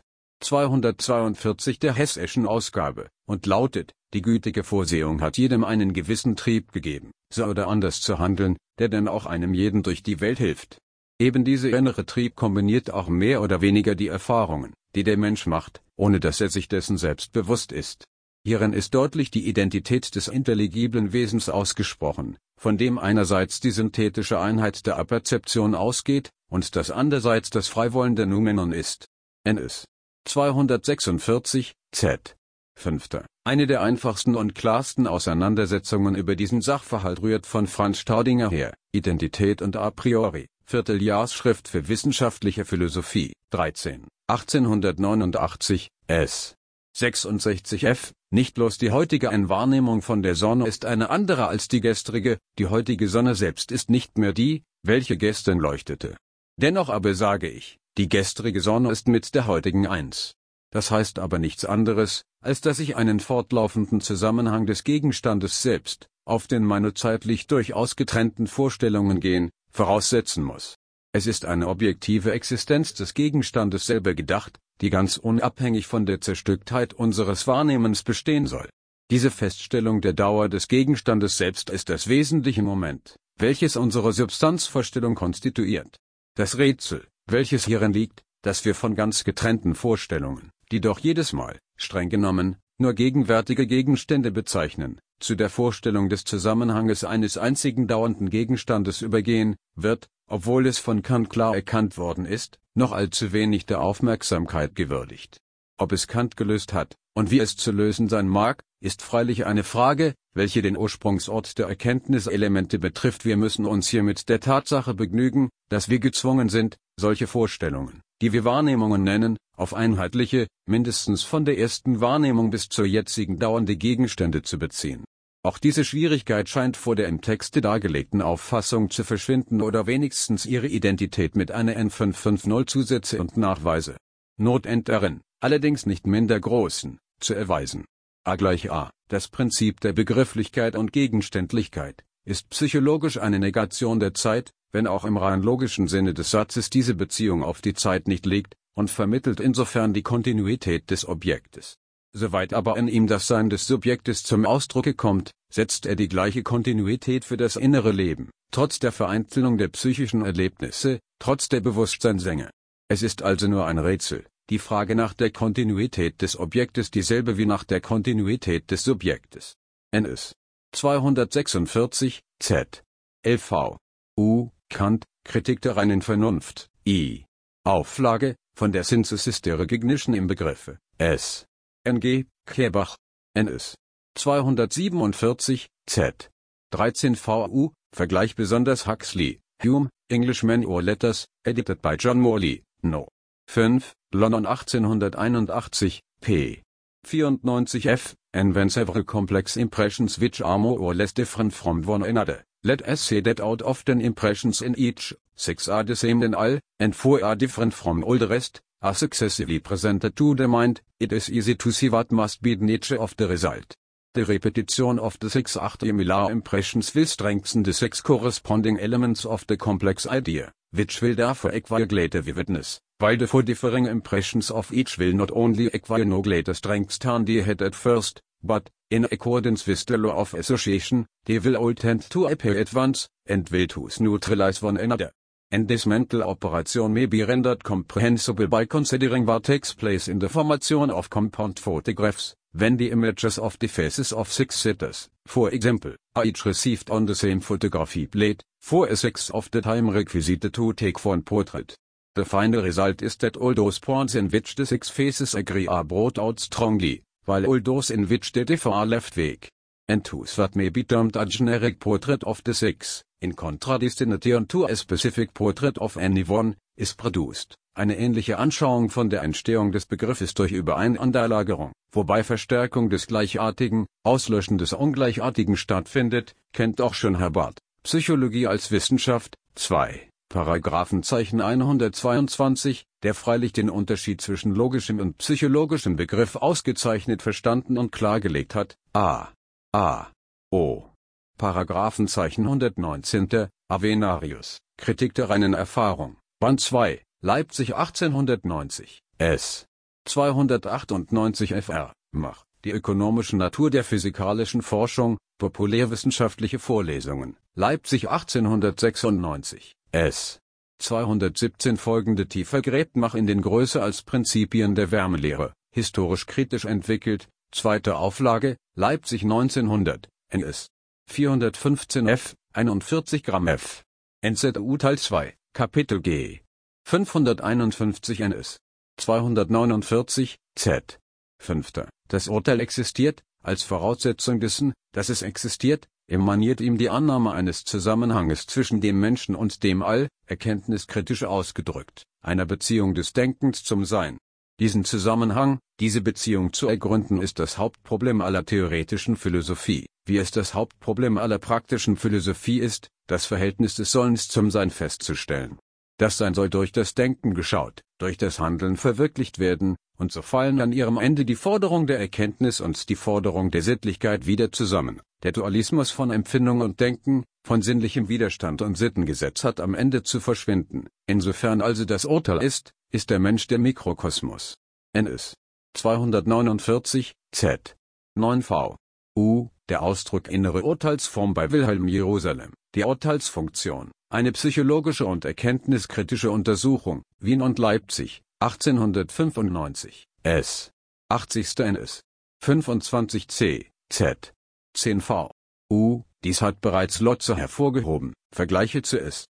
242 der hessischen Ausgabe, und lautet: Die gütige Vorsehung hat jedem einen gewissen Trieb gegeben, so oder anders zu handeln, der denn auch einem jeden durch die Welt hilft. Eben dieser innere Trieb kombiniert auch mehr oder weniger die Erfahrungen, die der Mensch macht, ohne dass er sich dessen selbst bewusst ist. Hierin ist deutlich die Identität des intelligiblen Wesens ausgesprochen, von dem einerseits die synthetische Einheit der Aperzeption ausgeht, und das andererseits das freiwollende Noumenon ist. NS 246, Z. 5. Eine der einfachsten und klarsten Auseinandersetzungen über diesen Sachverhalt rührt von Franz Staudinger her, Identität und a priori, Vierteljahrsschrift für wissenschaftliche Philosophie, 13, 1889, s. 66 f. Nicht bloß die heutige Wahrnehmung von der Sonne ist eine andere als die gestrige, die heutige Sonne selbst ist nicht mehr die, welche gestern leuchtete. Dennoch aber sage ich, die gestrige Sonne ist mit der heutigen eins. Das heißt aber nichts anderes, als dass ich einen fortlaufenden Zusammenhang des Gegenstandes selbst, auf den meine zeitlich durchaus getrennten Vorstellungen gehen, voraussetzen muss. Es ist eine objektive Existenz des Gegenstandes selber gedacht, die ganz unabhängig von der Zerstücktheit unseres Wahrnehmens bestehen soll. Diese Feststellung der Dauer des Gegenstandes selbst ist das wesentliche Moment, welches unsere Substanzvorstellung konstituiert. Das Rätsel, welches hierin liegt, dass wir von ganz getrennten Vorstellungen, die doch jedes Mal, streng genommen, nur gegenwärtige Gegenstände bezeichnen, zu der Vorstellung des Zusammenhanges eines einzigen dauernden Gegenstandes übergehen, wird, obwohl es von Kant klar erkannt worden ist, noch allzu wenig der Aufmerksamkeit gewürdigt. Ob es Kant gelöst hat, und wie es zu lösen sein mag, ist freilich eine Frage, welche den Ursprungsort der Erkenntniselemente betrifft. Wir müssen uns hier mit der Tatsache begnügen, dass wir gezwungen sind, solche Vorstellungen, die wir Wahrnehmungen nennen, auf einheitliche, mindestens von der ersten Wahrnehmung bis zur jetzigen dauernde Gegenstände zu beziehen. Auch diese Schwierigkeit scheint vor der im Texte dargelegten Auffassung zu verschwinden oder wenigstens ihre Identität mit einer N550 Zusätze und Nachweise. Notend darin, allerdings nicht minder großen, zu erweisen. A = A, das Prinzip der Begrifflichkeit und Gegenständlichkeit, ist psychologisch eine Negation der Zeit, wenn auch im rein logischen Sinne des Satzes diese Beziehung auf die Zeit nicht liegt, und vermittelt insofern die Kontinuität des Objektes. Soweit aber in ihm das Sein des Subjektes zum Ausdrucke kommt, setzt er die gleiche Kontinuität für das innere Leben, trotz der Vereinzelung der psychischen Erlebnisse, trotz der Bewusstseinsenge. Es ist also nur ein Rätsel, die Frage nach der Kontinuität des Objektes dieselbe wie nach der Kontinuität des Subjektes. NS 246, Z. LV. U. Kant, Kritik der reinen Vernunft, I. Auflage, von der Synthesis der Recognition im Begriffe, S. Ng. Kerbach. NS 247, Z. 13 VU, Vergleich besonders Huxley, Hume, Englishman or Letters, edited by John Morley, No. 5, London 1881, p. 94 f. And when several complex impressions which are more or less different from one another, let us say that out of 10 impressions in each, 6 are the same in all, and 4 are different from all the rest, are successively presented to the mind, it is easy to see what must be the nature of the result. The repetition of the 6 similar impressions will strengthen the 6 corresponding elements of the complex idea, which will therefore acquire greater vividness, while the 4 differing impressions of each will not only acquire no greater strength than they had at first, but, in accordance with the law of association, they will all tend to appear at once, and will thus neutralize one another. and this mental operation may be rendered comprehensible by considering what takes place in the formation of compound photographs, when the images of the faces of six sitters, for example, are each received on the same photography plate, for a sixth of the time requisite to take one portrait. The final result is that all those points in which the six faces agree are brought out strongly, while all those in which they differ are left vague. And thus what may be termed a generic portrait of the six, in contradistinction to a specific portrait of any one, is produced. Eine ähnliche Anschauung von der Entstehung des Begriffes durch Übereinanderlagerung, wobei Verstärkung des Gleichartigen, Auslöschen des Ungleichartigen stattfindet, kennt auch schon Herr Barth. Psychologie als Wissenschaft, 2. Paragraphenzeichen 122, der freilich den Unterschied zwischen logischem und psychologischem Begriff ausgezeichnet verstanden und klargelegt hat. O. Paragraphenzeichen 119. Avenarius, Kritik der reinen Erfahrung, Band 2, Leipzig 1890, S. 298 fr. Mach, die ökonomische Natur der physikalischen Forschung, populärwissenschaftliche Vorlesungen, Leipzig 1896, S. 217 folgende tiefer gräbt Mach in den Größe als Prinzipien der Wärmelehre, historisch kritisch entwickelt, zweite Auflage, Leipzig 1900, NS. 415 f, 41 Gramm f. NZU Teil 2, Kapitel G. 551 NS. 249, Z. 5. Das Urteil existiert, als Voraussetzung dessen, dass es existiert, emaniert ihm die Annahme eines Zusammenhanges zwischen dem Menschen und dem All, erkenntniskritisch ausgedrückt, einer Beziehung des Denkens zum Sein. Diesen Zusammenhang, diese Beziehung zu ergründen ist das Hauptproblem aller theoretischen Philosophie, wie es das Hauptproblem aller praktischen Philosophie ist, das Verhältnis des Sollens zum Sein festzustellen. Das Sein soll durch das Denken geschaut, durch das Handeln verwirklicht werden, und so fallen an ihrem Ende die Forderung der Erkenntnis und die Forderung der Sittlichkeit wieder zusammen. Der Dualismus von Empfindung und Denken, von sinnlichem Widerstand und Sittengesetz hat am Ende zu verschwinden. Insofern also das Urteil ist der Mensch der Mikrokosmos. NS. 249, Z. 9v. Der Ausdruck innere Urteilsform bei Wilhelm Jerusalem, die Urteilsfunktion, eine psychologische und erkenntniskritische Untersuchung, Wien und Leipzig, 1895, S. 80. NS. 25c, Z. 10v. Dies hat bereits Lotze hervorgehoben, Vergleiche zu S.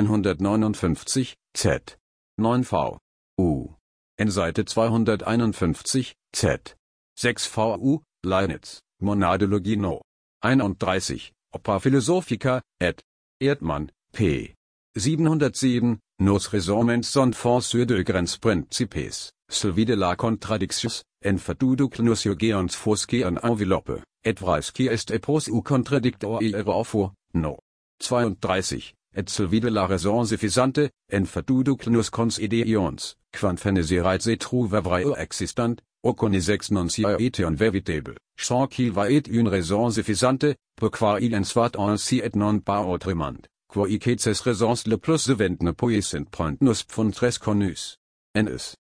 159, Z. 9v. In Seite 251, Z. 6v. Leibniz, Monadologie No. 31, Opera Philosophica, ed. Erdmann, p. 707, Nos raisonnements sont force de grands principes, celui de la contradictions, en faduduc nos geons fosque en enveloppe, et vraisque est epos ou contradictor afo, no. 32, et celui de la raison suffisante, en faduduc nos consideions, quan feneserait se trouve vrai existant, o connaissex non sia etion veritable, sans qu'il va et une raison suffisante, pourquoi il en soit ainsi et non pas autrement. Quoique ces raisons le plus souvent ne puissent point nous pfundres connus. NS.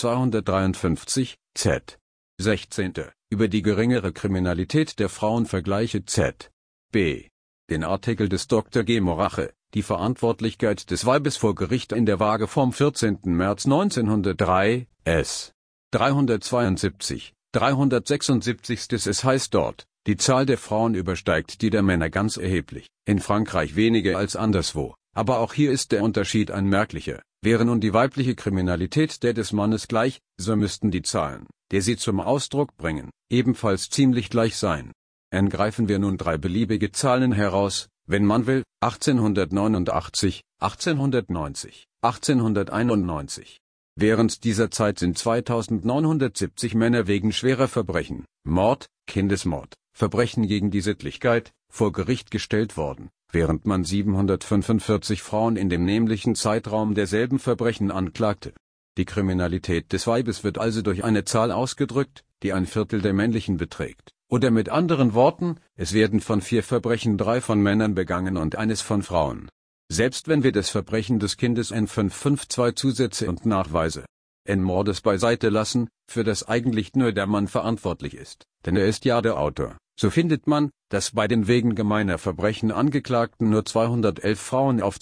253, Z. 16. Über die geringere Kriminalität der Frauen Vergleiche Z. B. Den Artikel des Dr. G. Morache, die Verantwortlichkeit des Weibes vor Gericht in der Waage vom 14. März 1903, S. 372, 376. Es heißt dort, die Zahl der Frauen übersteigt die der Männer ganz erheblich, in Frankreich weniger als anderswo, aber auch hier ist der Unterschied ein merklicher. Wäre nun die weibliche Kriminalität der des Mannes gleich, so müssten die Zahlen, die sie zum Ausdruck bringen, ebenfalls ziemlich gleich sein. Greifen wir nun drei beliebige Zahlen heraus, wenn man will, 1889, 1890, 1891. Während dieser Zeit sind 2970 Männer wegen schwerer Verbrechen, Mord, Kindesmord, Verbrechen gegen die Sittlichkeit, vor Gericht gestellt worden, während man 745 Frauen in dem nämlichen Zeitraum derselben Verbrechen anklagte. Die Kriminalität des Weibes wird also durch eine Zahl ausgedrückt, die ein Viertel der männlichen beträgt. Oder mit anderen Worten, es werden von 4 Verbrechen 3 von Männern begangen und eines von Frauen. Selbst wenn wir das Verbrechen des Kindes N552 Zusätze und Nachweise N-Mordes beiseite lassen, für das eigentlich nur der Mann verantwortlich ist, denn er ist ja der Autor, So findet man, dass bei den wegen gemeiner Verbrechen Angeklagten nur 211 Frauen auf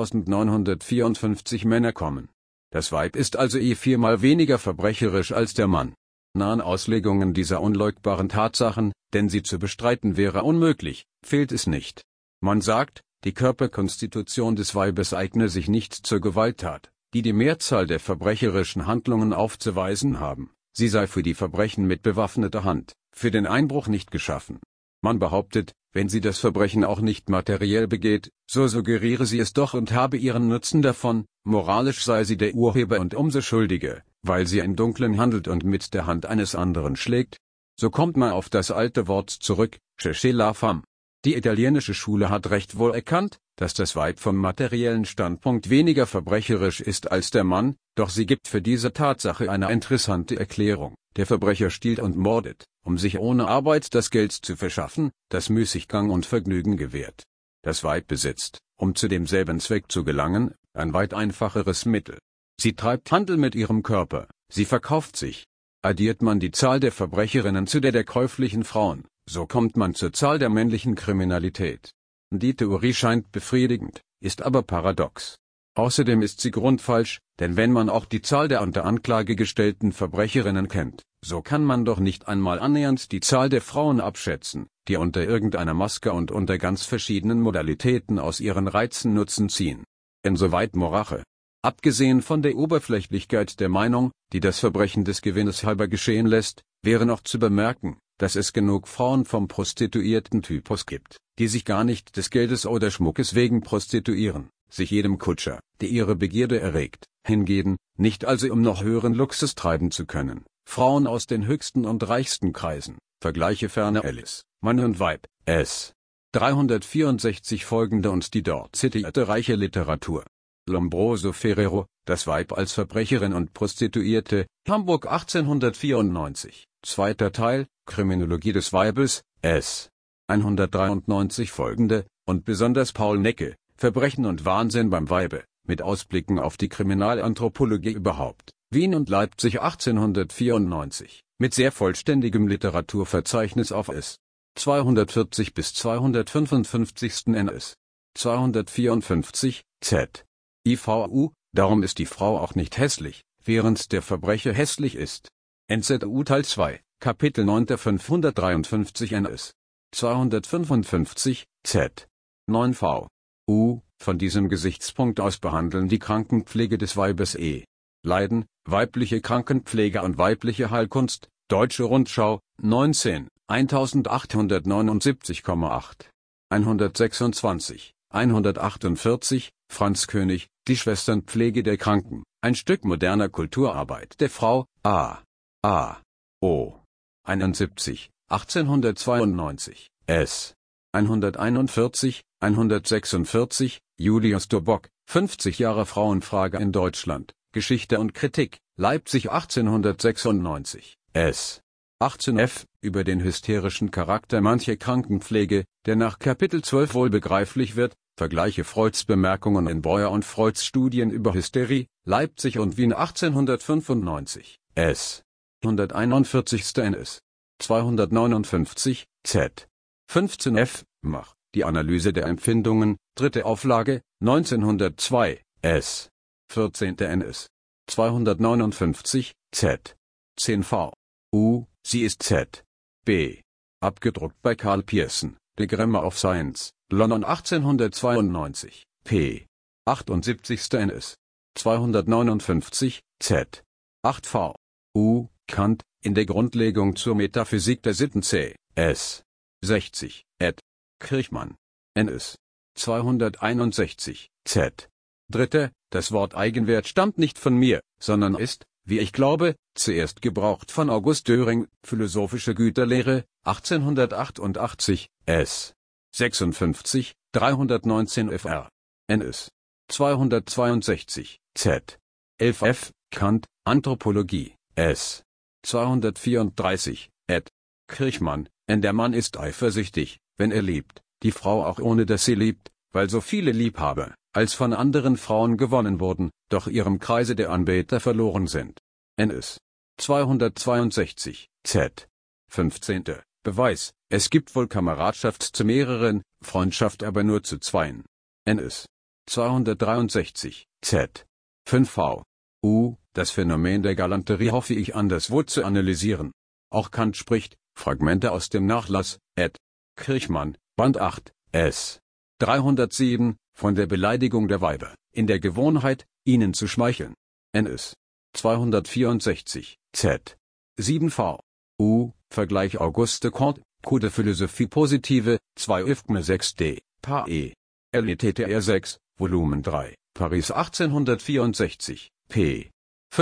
2954 Männer kommen. Das Weib ist also viermal weniger verbrecherisch als der Mann. Nahen Auslegungen dieser unleugbaren Tatsachen, denn sie zu bestreiten wäre unmöglich, fehlt es nicht. Man sagt, die Körperkonstitution des Weibes eigne sich nicht zur Gewalttat, die Mehrzahl der verbrecherischen Handlungen aufzuweisen haben. Sie sei für die Verbrechen mit bewaffneter Hand, für den Einbruch nicht geschaffen. Man behauptet, wenn sie das Verbrechen auch nicht materiell begeht, so suggeriere sie es doch und habe ihren Nutzen davon, moralisch sei sie der Urheber und umso schuldiger, weil sie im Dunklen handelt und mit der Hand eines anderen schlägt. So kommt man auf das alte Wort zurück, cherchez la femme. Die italienische Schule hat recht wohl erkannt, dass das Weib vom materiellen Standpunkt weniger verbrecherisch ist als der Mann, doch sie gibt für diese Tatsache eine interessante Erklärung. Der Verbrecher stiehlt und mordet, um sich ohne Arbeit das Geld zu verschaffen, das Müßiggang und Vergnügen gewährt. Das Weib besitzt, um zu demselben Zweck zu gelangen, ein weit einfacheres Mittel. Sie treibt Handel mit ihrem Körper, sie verkauft sich. Addiert man die Zahl der Verbrecherinnen zu der käuflichen Frauen, so kommt man zur Zahl der männlichen Kriminalität. Die Theorie scheint befriedigend, ist aber paradox. Außerdem ist sie grundfalsch, denn wenn man auch die Zahl der unter Anklage gestellten Verbrecherinnen kennt, so kann man doch nicht einmal annähernd die Zahl der Frauen abschätzen, die unter irgendeiner Maske und unter ganz verschiedenen Modalitäten aus ihren Reizen Nutzen ziehen. Insoweit Morache. Abgesehen von der Oberflächlichkeit der Meinung, die das Verbrechen des Gewinnes halber geschehen lässt, wäre noch zu bemerken, dass es genug Frauen vom prostituierten Typus gibt, die sich gar nicht des Geldes oder Schmuckes wegen prostituieren, sich jedem Kutscher, der ihre Begierde erregt, hingeben, nicht also um noch höheren Luxus treiben zu können. Frauen aus den höchsten und reichsten Kreisen, vergleiche ferner Alice, Mann und Weib, S. 364 folgende und die dort zitierte reiche Literatur. Lombroso Ferrero, Das Weib als Verbrecherin und Prostituierte, Hamburg 1894, zweiter Teil, Kriminologie des Weibes, S. 193 folgende, und besonders Paul Necke, Verbrechen und Wahnsinn beim Weibe, mit Ausblicken auf die Kriminalanthropologie überhaupt, Wien und Leipzig 1894, mit sehr vollständigem Literaturverzeichnis auf S. 240 bis 255. NS. 254, Z. IVU, darum ist die Frau auch nicht hässlich, während der Verbrecher hässlich ist. NZU Teil 2, Kapitel 9 der 553 NS. 255, Z. 9v. Von diesem Gesichtspunkt aus behandeln die Krankenpflege des Weibes Leiden, weibliche Krankenpflege und weibliche Heilkunst, Deutsche Rundschau, 19, 1879,8. 126, 148, Franz König, Die Schwesternpflege der Kranken, ein Stück moderner Kulturarbeit der Frau, A. O. 71, 1892, S. 141, 146, Julius Duboc, 50 Jahre Frauenfrage in Deutschland, Geschichte und Kritik, Leipzig 1896, S. 18f, über den hysterischen Charakter mancher Krankenpflege, der nach Kapitel 12 wohl begreiflich wird, vergleiche Freuds Bemerkungen in Breuer und Freuds Studien über Hysterie, Leipzig und Wien 1895, S. 141. NS. 259, Z. 15f, Mach, die Analyse der Empfindungen, dritte Auflage, 1902, S. 14. NS. 259, Z. 10v. Sie ist Z. B. Abgedruckt bei Karl Pearson, The Grammar of Science, London 1892, p. 78. NS. 259, Z. 8v. Kant, in der Grundlegung zur Metaphysik der Sitten C. S. 60, ed. Kirchmann. NS. 261, Z. Dritte, das Wort Eigenwert stammt nicht von mir, sondern ist, wie ich glaube, zuerst gebraucht von August Döring, Philosophische Güterlehre, 1888, S. 56, 319 fr. NS. 262, Z. 11f, Kant, Anthropologie, S. 234, ed. Kirchmann, der Mann ist eifersüchtig, wenn er liebt, die Frau auch ohne dass sie liebt, weil so viele Liebhaber, als von anderen Frauen gewonnen wurden, doch ihrem Kreise der Anbeter verloren sind. NS. 262, Z. 15. Beweis, Es gibt wohl Kameradschaft zu mehreren, Freundschaft aber nur zu zweien. NS 263, Z 5v. Das Phänomen der Galanterie hoffe ich anderswo zu analysieren. Auch Kant spricht, Fragmente aus dem Nachlass, ed. Kirchmann, Band 8, S. 307, von der Beleidigung der Weiber, in der Gewohnheit, ihnen zu schmeicheln. NS 264, Z 7v. Vergleich Auguste Comte, Coup de Philosophie Positive, 2 IFGME 6d, Pae. LETTR 6, Volumen 3, Paris 1864, p.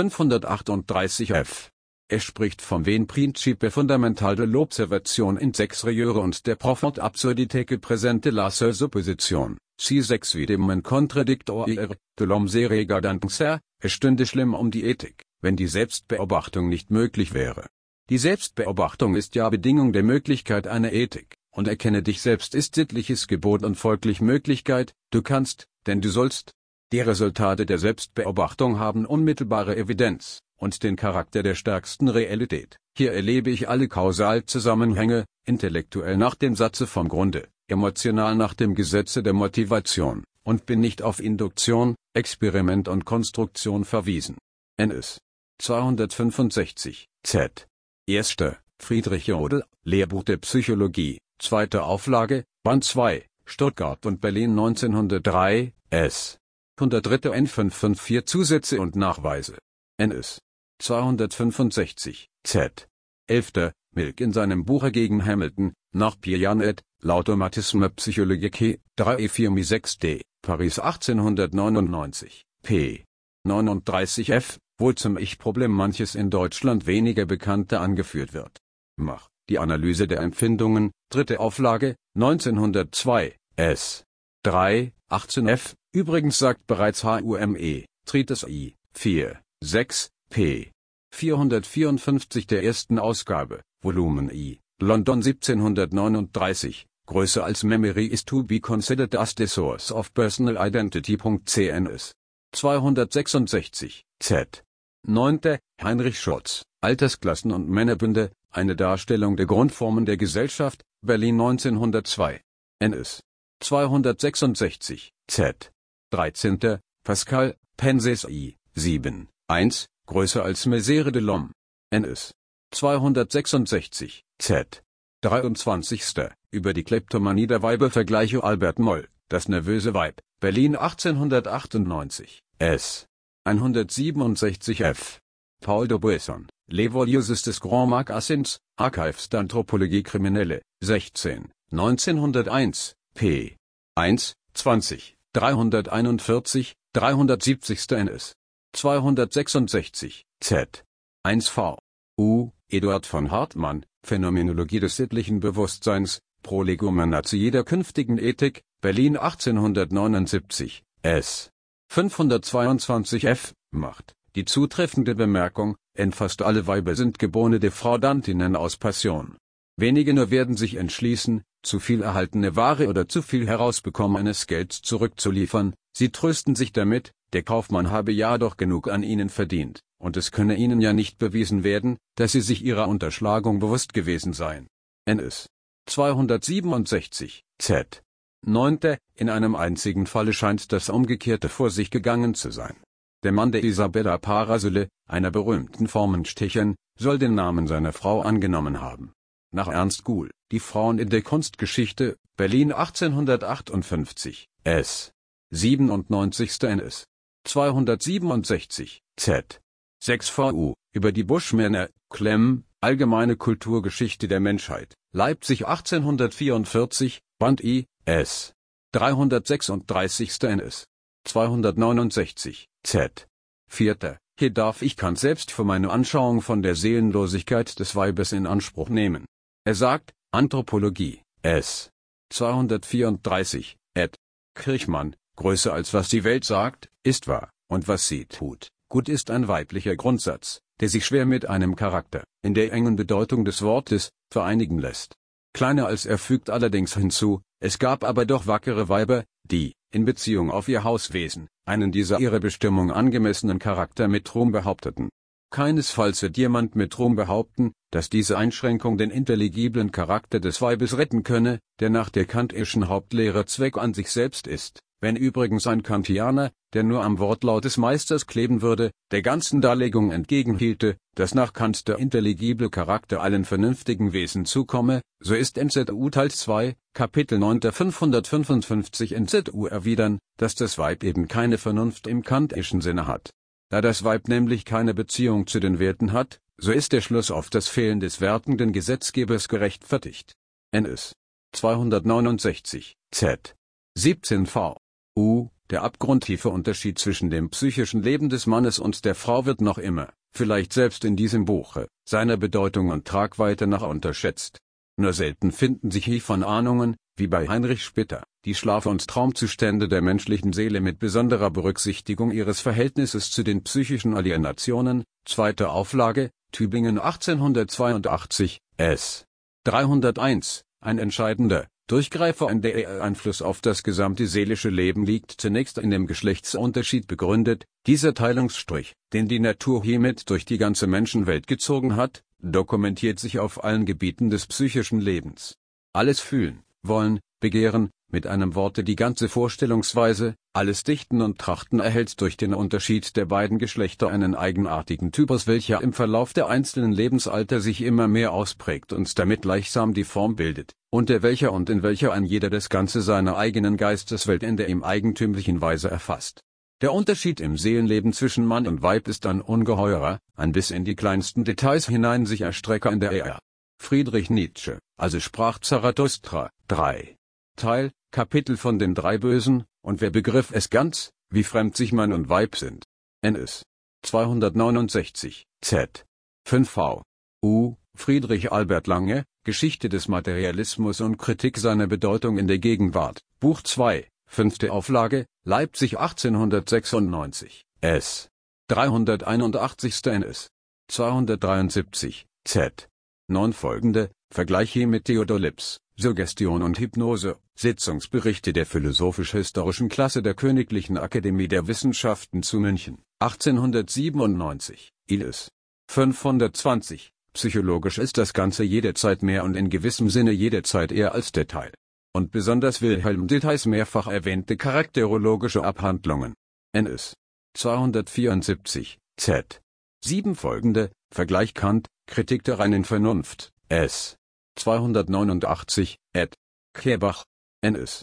538 f. Er spricht vom Vien-Principe fondamental de l'observation in 6 Reyeure und der profonde absurdité que présente la seule supposition, si 6 videment contradictoire, de l'homme se regardant. Es stünde schlimm um die Ethik, wenn die Selbstbeobachtung nicht möglich wäre. Die Selbstbeobachtung ist ja Bedingung der Möglichkeit einer Ethik, und erkenne dich selbst ist sittliches Gebot und folglich Möglichkeit, du kannst, denn du sollst. Die Resultate der Selbstbeobachtung haben unmittelbare Evidenz und den Charakter der stärksten Realität. Hier erlebe ich alle Kausalzusammenhänge, intellektuell nach dem Satze vom Grunde, emotional nach dem Gesetze der Motivation, und bin nicht auf Induktion, Experiment und Konstruktion verwiesen. NS 265, Z. 1. Friedrich Jodl, Lehrbuch der Psychologie, 2. Auflage, Band 2, Stuttgart und Berlin 1903, S. 103. N554 Zusätze und Nachweise. NS 265, Z. 11. Milk in seinem Buche gegen Hamilton, nach Piaget et l'automatisme psychologique, 3E4Mi6D, Paris 1899, p. 39 f, wo zum Ich-Problem manches in Deutschland weniger Bekannte angeführt wird. Mach, die Analyse der Empfindungen, 3. Auflage, 1902, S. 3, 18 f, übrigens sagt bereits HUME, Treatise I, 4, 6, p. 454 der ersten Ausgabe, Volumen I, London 1739, größer als Memory is to be considered as the source of personal identity. CNS 266, Z. 9. Heinrich Schulz, Altersklassen und Männerbünde, eine Darstellung der Grundformen der Gesellschaft, Berlin 1902. NS 266, Z. 13. Pascal, Penses I, 7, 1, größer als Misere de l'Homme. NS 266, Z. 23. Über die Kleptomanie der Weiber vergleiche Albert Moll, Das nervöse Weib, Berlin 1898, S. 167 f. Paul de Buisson, Les Voluses des Grands Magasins, Archives d'Anthropologie Criminelle, 16, 1901, p. 1, 20, 341, 370. NS. 266, Z. 1v. Eduard von Hartmann, Phänomenologie des sittlichen Bewusstseins, Prolegomena zu jeder künftigen Ethik, Berlin 1879, S. 522 f. macht, die zutreffende Bemerkung, fast alle Weiber sind geborene Defraudantinnen aus Passion. Wenige nur werden sich entschließen, zu viel erhaltene Ware oder zu viel herausbekommenes Geld zurückzuliefern, sie trösten sich damit, der Kaufmann habe ja doch genug an ihnen verdient, und es könne ihnen ja nicht bewiesen werden, dass sie sich ihrer Unterschlagung bewusst gewesen seien. NS 267, Z. 9. In einem einzigen Falle scheint das Umgekehrte vor sich gegangen zu sein. Der Mann der Isabella Parasole, einer berühmten Formenstecherin, soll den Namen seiner Frau angenommen haben. Nach Ernst Guhl, Die Frauen in der Kunstgeschichte, Berlin 1858, S. 97. NS. 267, Z. 6 VU, über die Buschmänner, Klemm, Allgemeine Kulturgeschichte der Menschheit, Leipzig 1844, Band I, S. 336. NS. 269, Z. 4. Hier darf ich Kant selbst für meine Anschauung von der Seelenlosigkeit des Weibes in Anspruch nehmen. Er sagt, Anthropologie, S. 234, ed. Kirchmann, größer als was die Welt sagt, ist wahr, und was sie tut, gut ist ein weiblicher Grundsatz, der sich schwer mit einem Charakter, in der engen Bedeutung des Wortes, vereinigen lässt. Kleiner als er fügt allerdings hinzu, es gab aber doch wackere Weiber, die, in Beziehung auf ihr Hauswesen, einen dieser ihrer Bestimmung angemessenen Charakter mit Ruhm behaupteten. Keinesfalls wird jemand mit Ruhm behaupten, dass diese Einschränkung den intelligiblen Charakter des Weibes retten könne, der nach der kantischen Hauptlehre Zweck an sich selbst ist, wenn übrigens ein Kantianer, der nur am Wortlaut des Meisters kleben würde, der ganzen Darlegung entgegenhielte, dass nach Kant der intelligible Charakter allen vernünftigen Wesen zukomme, so ist NZU Teil 2, Kapitel 9 der 555 NZU erwidern, dass das Weib eben keine Vernunft im kantischen Sinne hat. Da das Weib nämlich keine Beziehung zu den Werten hat, so ist der Schluss auf das Fehlen des wertenden Gesetzgebers gerechtfertigt. NS 269, Z 17v. Der abgrundtiefe Unterschied zwischen dem psychischen Leben des Mannes und der Frau wird noch immer, vielleicht selbst in diesem Buche, seiner Bedeutung und Tragweite nach unterschätzt. Nur selten finden sich hiervon Ahnungen, wie bei Heinrich Spitter, die Schlaf- und Traumzustände der menschlichen Seele mit besonderer Berücksichtigung ihres Verhältnisses zu den psychischen Alienationen, 2. Auflage, Tübingen 1882, S. 301, ein entscheidender Durchgreifer in der Einfluss auf das gesamte seelische Leben liegt zunächst in dem Geschlechtsunterschied begründet, dieser Teilungsstrich, den die Natur hiermit durch die ganze Menschenwelt gezogen hat, dokumentiert sich auf allen Gebieten des psychischen Lebens. Alles Fühlen, Wollen, Begehren, mit einem Worte die ganze Vorstellungsweise, alles Dichten und Trachten erhält durch den Unterschied der beiden Geschlechter einen eigenartigen Typus, welcher im Verlauf der einzelnen Lebensalter sich immer mehr ausprägt und damit gleichsam die Form bildet, unter welcher und in welcher ein jeder das Ganze seiner eigenen Geisteswelt in der ihm eigentümlichen Weise erfasst. Der Unterschied im Seelenleben zwischen Mann und Weib ist ein ungeheurer, ein bis in die kleinsten Details hinein sich erstrecker in der Friedrich Nietzsche, also sprach Zarathustra, 3. Teil, Kapitel von den drei Bösen, und wer begriff es ganz, wie fremd sich Mann und Weib sind. NS 269, Z 5v. Friedrich Albert Lange, Geschichte des Materialismus und Kritik seiner Bedeutung in der Gegenwart, Buch 2, 5. Auflage, Leipzig 1896, S. 381. NS 273, Z 9 folgende, Vergleiche mit Theodor Lips, Suggestion und Hypnose, Sitzungsberichte der Philosophisch-Historischen Klasse der Königlichen Akademie der Wissenschaften zu München, 1897, ILS 520. Psychologisch ist das Ganze jederzeit mehr und in gewissem Sinne jederzeit eher als Detail. Und besonders Wilhelm Details mehrfach erwähnte charakterologische Abhandlungen. NS 274, Z 7 folgende, Vergleich Kant, Kritik der reinen Vernunft, S. 289, ed. Kerbach, NS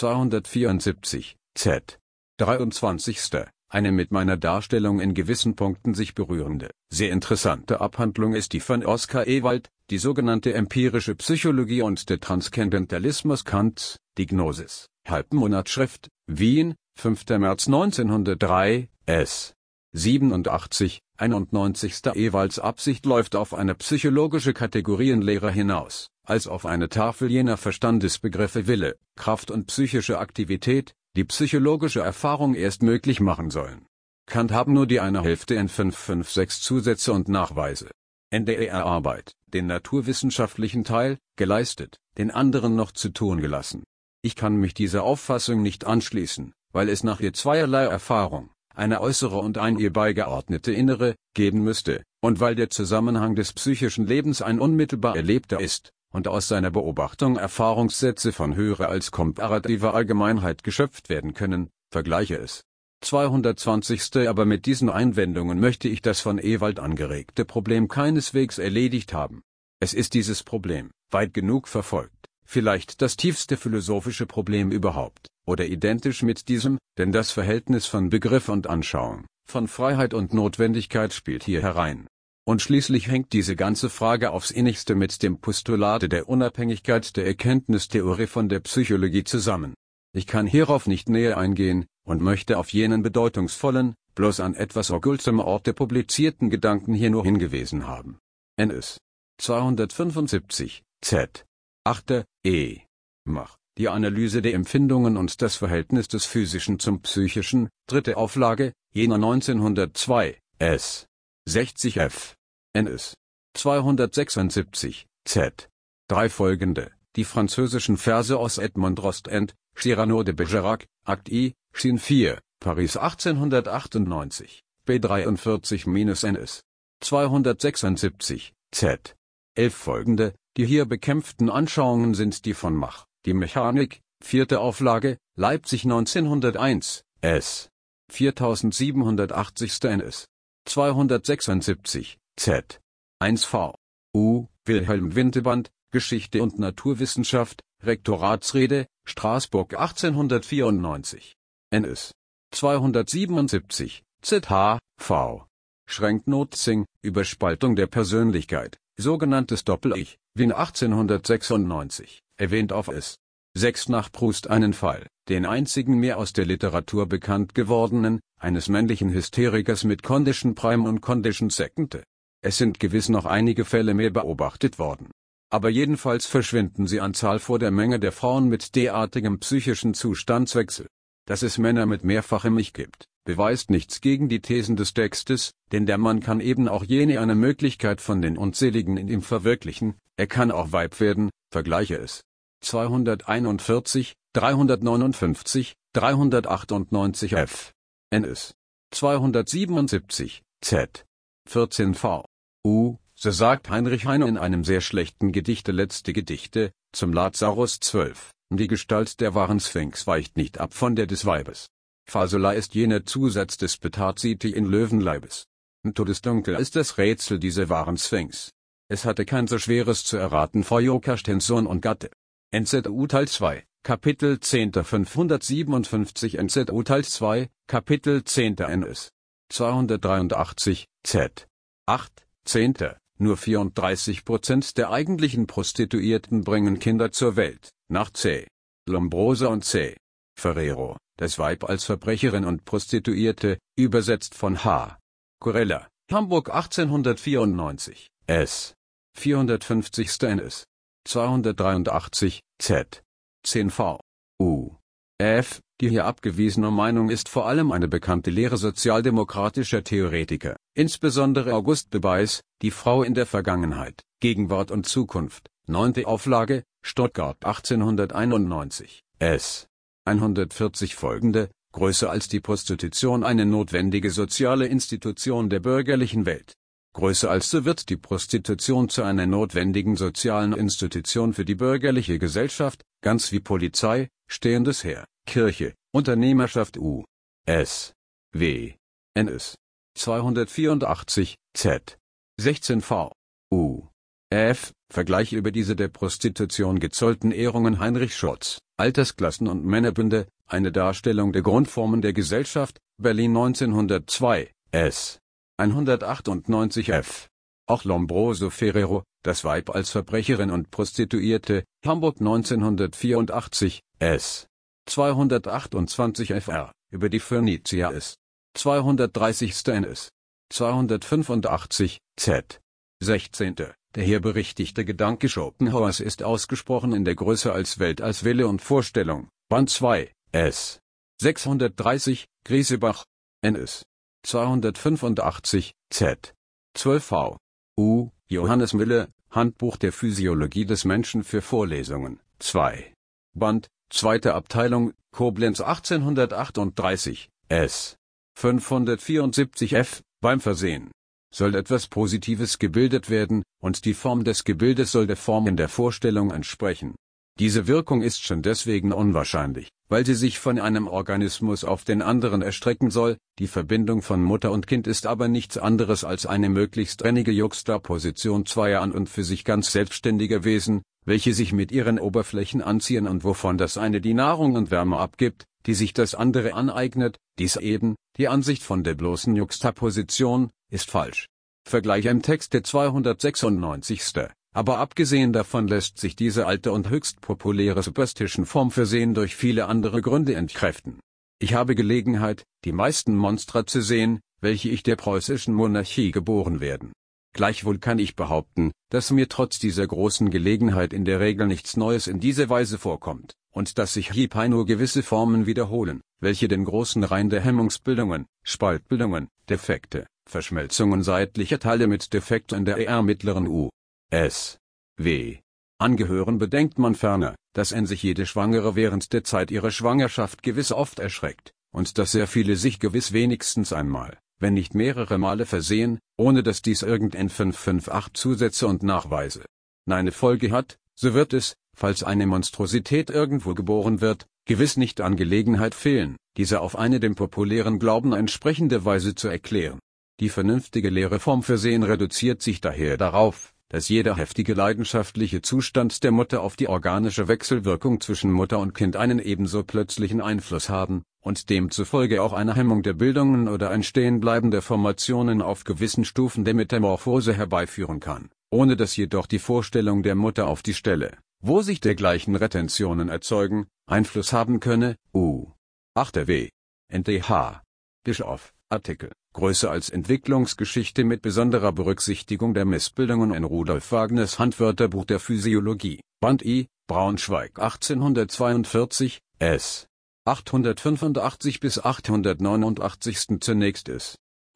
274, Z 23. Eine mit meiner Darstellung in gewissen Punkten sich berührende, sehr interessante Abhandlung ist die von Oskar Ewald, die sogenannte empirische Psychologie und der Transzendentalismus Kants, die Gnosis, Halbmonatsschrift, Wien, 5. März 1903, S. 87, 91. Ewalds Absicht läuft auf eine psychologische Kategorienlehre hinaus, als auf eine Tafel jener Verstandesbegriffe Wille, Kraft und psychische Aktivität, die psychologische Erfahrung erst möglich machen sollen. Kant haben nur die eine Hälfte in 556 Zusätze und Nachweise. NDR-Arbeit, den naturwissenschaftlichen Teil, geleistet, den anderen noch zu tun gelassen. Ich kann mich dieser Auffassung nicht anschließen, weil es nach ihr zweierlei Erfahrung, eine äußere und ein ihr beigeordnete innere, geben müsste, und weil der Zusammenhang des psychischen Lebens ein unmittelbar erlebter ist, und aus seiner Beobachtung Erfahrungssätze von höherer als komparativer Allgemeinheit geschöpft werden können, vergleiche es. 220. Aber mit diesen Einwendungen möchte ich das von Ewald angeregte Problem keineswegs erledigt haben. Es ist dieses Problem, weit genug verfolgt, vielleicht das tiefste philosophische Problem überhaupt, oder identisch mit diesem, denn das Verhältnis von Begriff und Anschauung, von Freiheit und Notwendigkeit spielt hier herein. Und schließlich hängt diese ganze Frage aufs Innigste mit dem Postulate der Unabhängigkeit der Erkenntnistheorie von der Psychologie zusammen. Ich kann hierauf nicht näher eingehen, und möchte auf jenen bedeutungsvollen, bloß an etwas okkultem Orte publizierten Gedanken hier nur hingewiesen haben. NS 275, Z 8. E. Mach, die Analyse der Empfindungen und das Verhältnis des Physischen zum Psychischen, 3. Auflage, Jena 1902, S. 60 f. NS 276, Z 3 folgende, die französischen Verse aus Edmond Rostand, Cyrano de Bergerac, Akt I, Schien 4, Paris 1898, B 43-NS 276, z. 11 folgende. Die hier bekämpften Anschauungen sind die von Mach, die Mechanik, 4. Auflage, Leipzig 1901, s. 4780 ns. 276, z. 1 v. U. Wilhelm Winterband, Geschichte und Naturwissenschaft, Rektoratsrede, Straßburg 1894. ns. 277, zh. v. Schrenk-Notzing, Überspaltung der Persönlichkeit, sogenanntes Doppel-Ich, Wien 1896, erwähnt auf s. 6 nach Proust einen Fall, den einzigen mehr aus der Literatur bekannt gewordenen, eines männlichen Hysterikers mit Condition Prime und Condition Second. Es sind gewiss noch einige Fälle mehr beobachtet worden. Aber jedenfalls verschwinden sie an Zahl vor der Menge der Frauen mit derartigem psychischen Zustandswechsel. Dass es Männer mit mehrfachem Ich gibt, beweist nichts gegen die Thesen des Textes, denn der Mann kann eben auch jene eine Möglichkeit von den Unzähligen in ihm verwirklichen, er kann auch Weib werden, vergleiche es. 241, 359, 398 f. ns. 277, z. 14 v. U. So sagt Heinrich Heine in einem sehr schlechten Gedichte Letzte Gedichte, zum Lazarus 12, die Gestalt der wahren Sphinx weicht nicht ab von der des Weibes. Fasola ist jener Zusatz des Betarziti in Löwenleibes. Todesdunkel ist das Rätsel dieser wahren Sphinx. Es hatte kein so schweres zu erraten vor Jokerstens Sohn und Gatte. NZU Teil 2, Kapitel 10. 557 NZU Teil 2, Kapitel 10. NS. 283, z. 8, 10. Nur 34% der eigentlichen Prostituierten bringen Kinder zur Welt, nach C. Lombroso und C. Ferrero, das Weib als Verbrecherin und Prostituierte, übersetzt von H. Corella, Hamburg 1894, s. 450. ns. 283, z. 10 v. U. F. Die hier abgewiesene Meinung ist vor allem eine bekannte Lehre sozialdemokratischer Theoretiker, insbesondere August Bebeis, Die Frau in der Vergangenheit, Gegenwart und Zukunft, 9. Auflage, Stuttgart 1891, s. 140 folgende, größer als die Prostitution eine notwendige soziale Institution der bürgerlichen Welt. Größer als so wird die Prostitution zu einer notwendigen sozialen Institution für die bürgerliche Gesellschaft, ganz wie Polizei, stehendes Heer, Kirche, Unternehmerschaft U. S. W. Ns. 284, z. 16 v. U. F. Vergleich über diese der Prostitution gezollten Ehrungen Heinrich Schotz, Altersklassen und Männerbünde, eine Darstellung der Grundformen der Gesellschaft, Berlin 1902, s. 198 f. Auch Lombroso Ferrero, Das Weib als Verbrecherin und Prostituierte, Hamburg 1984, s. 228 fr. Über die Phönizier s. 230. ns. 285, z. 16. Der hier berichtigte Gedanke Schopenhauers ist ausgesprochen in der Größe als Welt als Wille und Vorstellung, Band 2, s. 630, Griesebach, ns. 285, z. 12 v. U. Johannes Müller, Handbuch der Physiologie des Menschen für Vorlesungen, 2. Band, 2. Abteilung, Koblenz 1838, s. 574 f. Beim Versehen soll etwas Positives gebildet werden, und die Form des Gebildes soll der Form in der Vorstellung entsprechen. Diese Wirkung ist schon deswegen unwahrscheinlich, weil sie sich von einem Organismus auf den anderen erstrecken soll, die Verbindung von Mutter und Kind ist aber nichts anderes als eine möglichst trennige Juxtaposition zweier an und für sich ganz selbstständiger Wesen, welche sich mit ihren Oberflächen anziehen und wovon das eine die Nahrung und Wärme abgibt, die sich das andere aneignet, dies eben, die Ansicht von der bloßen Juxtaposition, ist falsch. Vergleich im Text der 296. Aber abgesehen davon lässt sich diese alte und höchst populäre Superstition-Form versehen durch viele andere Gründe entkräften. Ich habe Gelegenheit, die meisten Monstra zu sehen, welche ich der preußischen Monarchie geboren werden. Gleichwohl kann ich behaupten, dass mir trotz dieser großen Gelegenheit in der Regel nichts Neues in dieser Weise vorkommt, und dass sich hierbei nur gewisse Formen wiederholen, welche den großen Reihen der Hemmungsbildungen, Spaltbildungen, Defekte, Verschmelzungen seitlicher Teile mit Defekt in der mittleren U. S. W. angehören. Bedenkt man ferner, dass sich jede Schwangere während der Zeit ihrer Schwangerschaft gewiss oft erschreckt, und dass sehr viele sich gewiss wenigstens einmal, wenn nicht mehrere Male versehen, ohne dass dies irgendein 558 Zusätze und Nachweise eine Folge hat, so wird es, falls eine Monstrosität irgendwo geboren wird, gewiss nicht an Gelegenheit fehlen, diese auf eine dem populären Glauben entsprechende Weise zu erklären. Die vernünftige Lehre vom Versehen reduziert sich daher darauf, dass jeder heftige leidenschaftliche Zustand der Mutter auf die organische Wechselwirkung zwischen Mutter und Kind einen ebenso plötzlichen Einfluss haben, und demzufolge auch eine Hemmung der Bildungen oder ein Stehenbleiben der Formationen auf gewissen Stufen der Metamorphose herbeiführen kann, ohne dass jedoch die Vorstellung der Mutter auf die Stelle, wo sich dergleichen Retentionen erzeugen, Einfluss haben könne. 8. W. NTH. Bischof, Artikel, Größe als Entwicklungsgeschichte mit besonderer Berücksichtigung der Missbildungen in Rudolf Wagners Handwörterbuch der Physiologie, Band I, Braunschweig 1842, S. 885 bis 889. Zunächst ist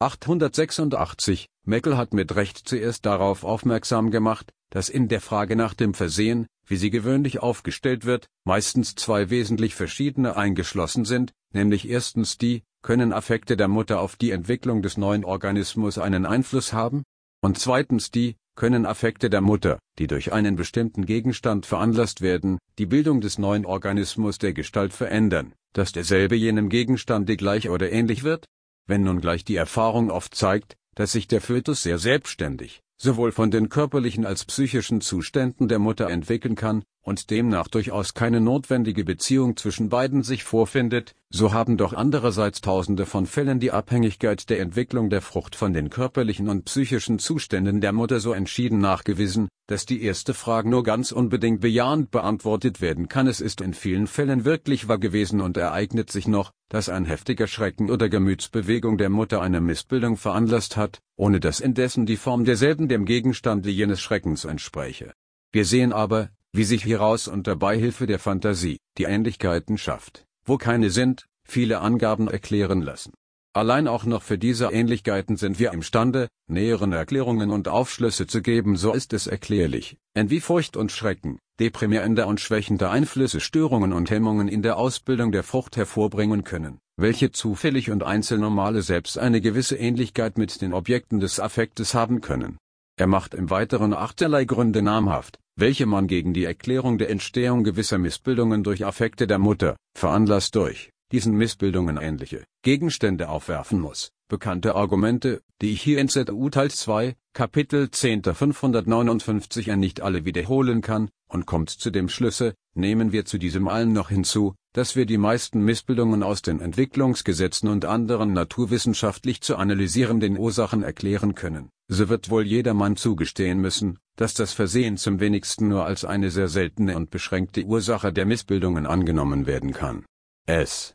886, Meckel hat mit Recht zuerst darauf aufmerksam gemacht, dass in der Frage nach dem Versehen, wie sie gewöhnlich aufgestellt wird, meistens zwei wesentlich verschiedene eingeschlossen sind, nämlich erstens die, können Affekte der Mutter auf die Entwicklung des neuen Organismus einen Einfluss haben? Und zweitens die, können Affekte der Mutter, die durch einen bestimmten Gegenstand veranlasst werden, die Bildung des neuen Organismus der Gestalt verändern, dass derselbe jenem Gegenstande gleich oder ähnlich wird? Wenn nun gleich die Erfahrung oft zeigt, dass sich der Fötus sehr selbstständig, sowohl von den körperlichen als psychischen Zuständen der Mutter entwickeln kann, und demnach durchaus keine notwendige Beziehung zwischen beiden sich vorfindet, so haben doch andererseits Tausende von Fällen die Abhängigkeit der Entwicklung der Frucht von den körperlichen und psychischen Zuständen der Mutter so entschieden nachgewiesen, dass die erste Frage nur ganz unbedingt bejahend beantwortet werden kann. Es ist in vielen Fällen wirklich wahr gewesen und ereignet sich noch, dass ein heftiger Schrecken oder Gemütsbewegung der Mutter eine Missbildung veranlasst hat, ohne dass indessen die Form derselben dem Gegenstande jenes Schreckens entspräche. Wir sehen aber, wie sich hieraus unter Beihilfe der Fantasie die Ähnlichkeiten schafft, wo keine sind, viele Angaben erklären lassen. Allein auch noch für diese Ähnlichkeiten sind wir imstande, näheren Erklärungen und Aufschlüsse zu geben, so ist es erklärlich, wie Furcht und Schrecken, deprimierende und schwächende Einflüsse Störungen und Hemmungen in der Ausbildung der Frucht hervorbringen können, welche zufällig und einzelnormale selbst eine gewisse Ähnlichkeit mit den Objekten des Affektes haben können. Er macht im Weiteren achterlei Gründe namhaft, welche man gegen die Erklärung der Entstehung gewisser Missbildungen durch Affekte der Mutter, veranlasst durch diesen Missbildungen ähnliche Gegenstände aufwerfen muss. Bekannte Argumente, die ich hier in ZU Teil 2, Kapitel 10. 559 nicht alle wiederholen kann, und kommt zu dem Schlusse, nehmen wir zu diesem allen noch hinzu, dass wir die meisten Missbildungen aus den Entwicklungsgesetzen und anderen naturwissenschaftlich zu analysierenden Ursachen erklären können. So wird wohl jedermann zugestehen müssen, dass das Versehen zum wenigsten nur als eine sehr seltene und beschränkte Ursache der Missbildungen angenommen werden kann. S.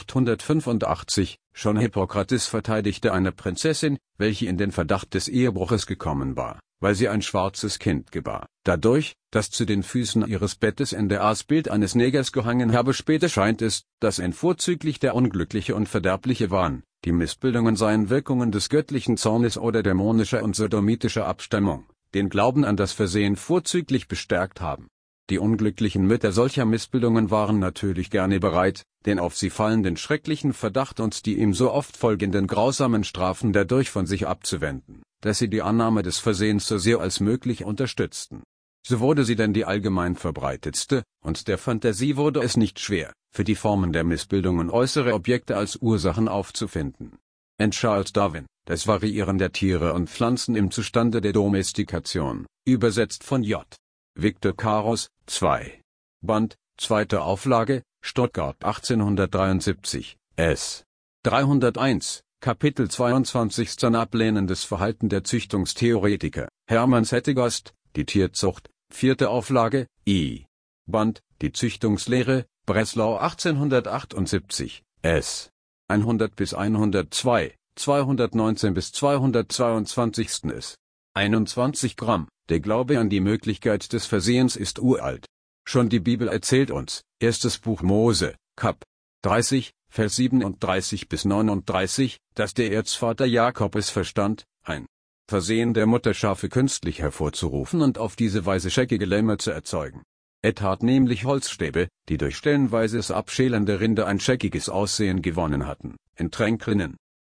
885, schon Hippokrates verteidigte eine Prinzessin, welche in den Verdacht des Ehebruches gekommen war, weil sie ein schwarzes Kind gebar, dadurch, dass zu den Füßen ihres Bettes in der das Bild eines Negers gehangen habe. Später scheint es, dass ein vorzüglich der unglückliche und verderbliche Wahn, die Missbildungen seien Wirkungen des göttlichen Zornes oder dämonischer und sodomitischer Abstammung, den Glauben an das Versehen vorzüglich bestärkt haben. Die unglücklichen Mütter solcher Missbildungen waren natürlich gerne bereit, den auf sie fallenden schrecklichen Verdacht und die ihm so oft folgenden grausamen Strafen dadurch von sich abzuwenden, dass sie die Annahme des Versehens so sehr als möglich unterstützten. So wurde sie denn die allgemein verbreitetste, und der Fantasie wurde es nicht schwer, für die Formen der Missbildungen äußere Objekte als Ursachen aufzufinden. Charles Darwin, Das Variieren der Tiere und Pflanzen im Zustande der Domestikation, übersetzt von J. Victor Caros, 2. Band, 2. Auflage, Stuttgart 1873, S. 301, Kapitel 22. Ablehnendes Verhalten der Züchtungstheoretiker, Hermann Zettigast, Die Tierzucht, 4. Auflage, I. Band, Die Züchtungslehre, Breslau 1878, S. 100 bis 102, 219 bis 222. ist. 21 Gramm. Der Glaube an die Möglichkeit des Versehens ist uralt. Schon die Bibel erzählt uns, 1. Buch Mose, Kap. 30, Vers 37 bis 39, dass der Erzvater Jakob es verstand, ein Versehen der Mutterschafe künstlich hervorzurufen und auf diese Weise scheckige Lämmer zu erzeugen. Er tat nämlich Holzstäbe, die durch stellenweises Abschälen der Rinde ein scheckiges Aussehen gewonnen hatten, in Tränklinen.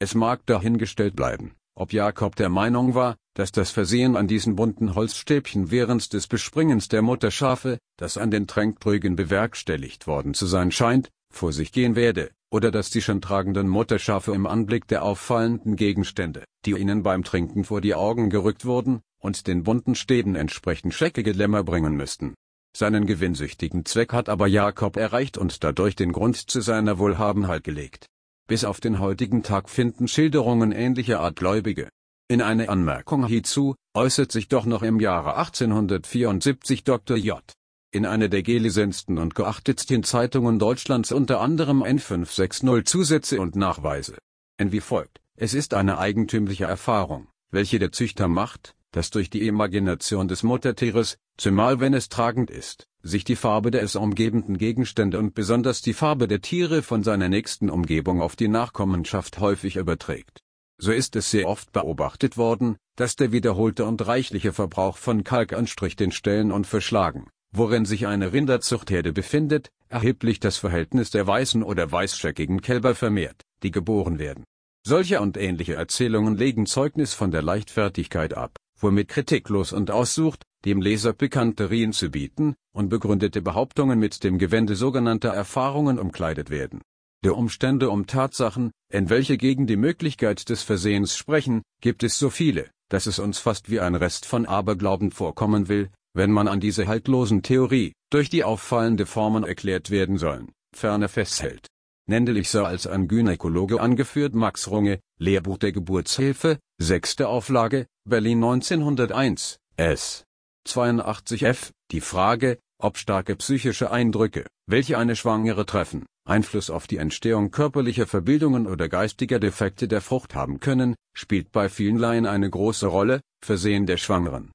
Es mag dahingestellt bleiben, ob Jakob der Meinung war, dass das Versehen an diesen bunten Holzstäbchen während des Bespringens der Mutterschafe, das an den Tränktrögen bewerkstelligt worden zu sein scheint, vor sich gehen werde, oder dass die schon tragenden Mutterschafe im Anblick der auffallenden Gegenstände, die ihnen beim Trinken vor die Augen gerückt wurden, und den bunten Stäben entsprechend scheckige Lämmer bringen müssten. Seinen gewinnsüchtigen Zweck hat aber Jakob erreicht und dadurch den Grund zu seiner Wohlhabenheit gelegt. Bis auf den heutigen Tag finden Schilderungen ähnlicher Art Gläubige. In eine Anmerkung hierzu äußert sich doch noch im Jahre 1874 Dr. J. in einer der gelisensten und geachtetsten Zeitungen Deutschlands unter anderem N560 Zusätze und Nachweise. Wie folgt: Es ist eine eigentümliche Erfahrung, welche der Züchter macht, dass durch die Imagination des Muttertieres, zumal wenn es tragend ist, sich die Farbe der es umgebenden Gegenstände und besonders die Farbe der Tiere von seiner nächsten Umgebung auf die Nachkommenschaft häufig überträgt. So ist es sehr oft beobachtet worden, dass der wiederholte und reichliche Verbrauch von Kalk an den Stellen und Verschlagen, worin sich eine Rinderzuchtherde befindet, erheblich das Verhältnis der weißen oder weißscheckigen Kälber vermehrt, die geboren werden. Solche und ähnliche Erzählungen legen Zeugnis von der Leichtfertigkeit ab, womit kritiklos und aussucht, dem Leser Pikanterien zu bieten, und begründete Behauptungen mit dem Gewände sogenannter Erfahrungen umkleidet werden. Der Umstände um Tatsachen, in welche gegen die Möglichkeit des Versehens sprechen, gibt es so viele, dass es uns fast wie ein Rest von Aberglauben vorkommen will, wenn man an diese haltlosen Theorie, durch die auffallende Formen erklärt werden sollen, ferner festhält. Nämlich so als ein Gynäkologe angeführt Max Runge, Lehrbuch der Geburtshilfe, 6. Auflage, Berlin 1901, S. 82 f. Die Frage, ob starke psychische Eindrücke, welche eine Schwangere treffen, Einfluss auf die Entstehung körperlicher Verbildungen oder geistiger Defekte der Frucht haben können, spielt bei vielen Laien eine große Rolle. Versehen der Schwangeren,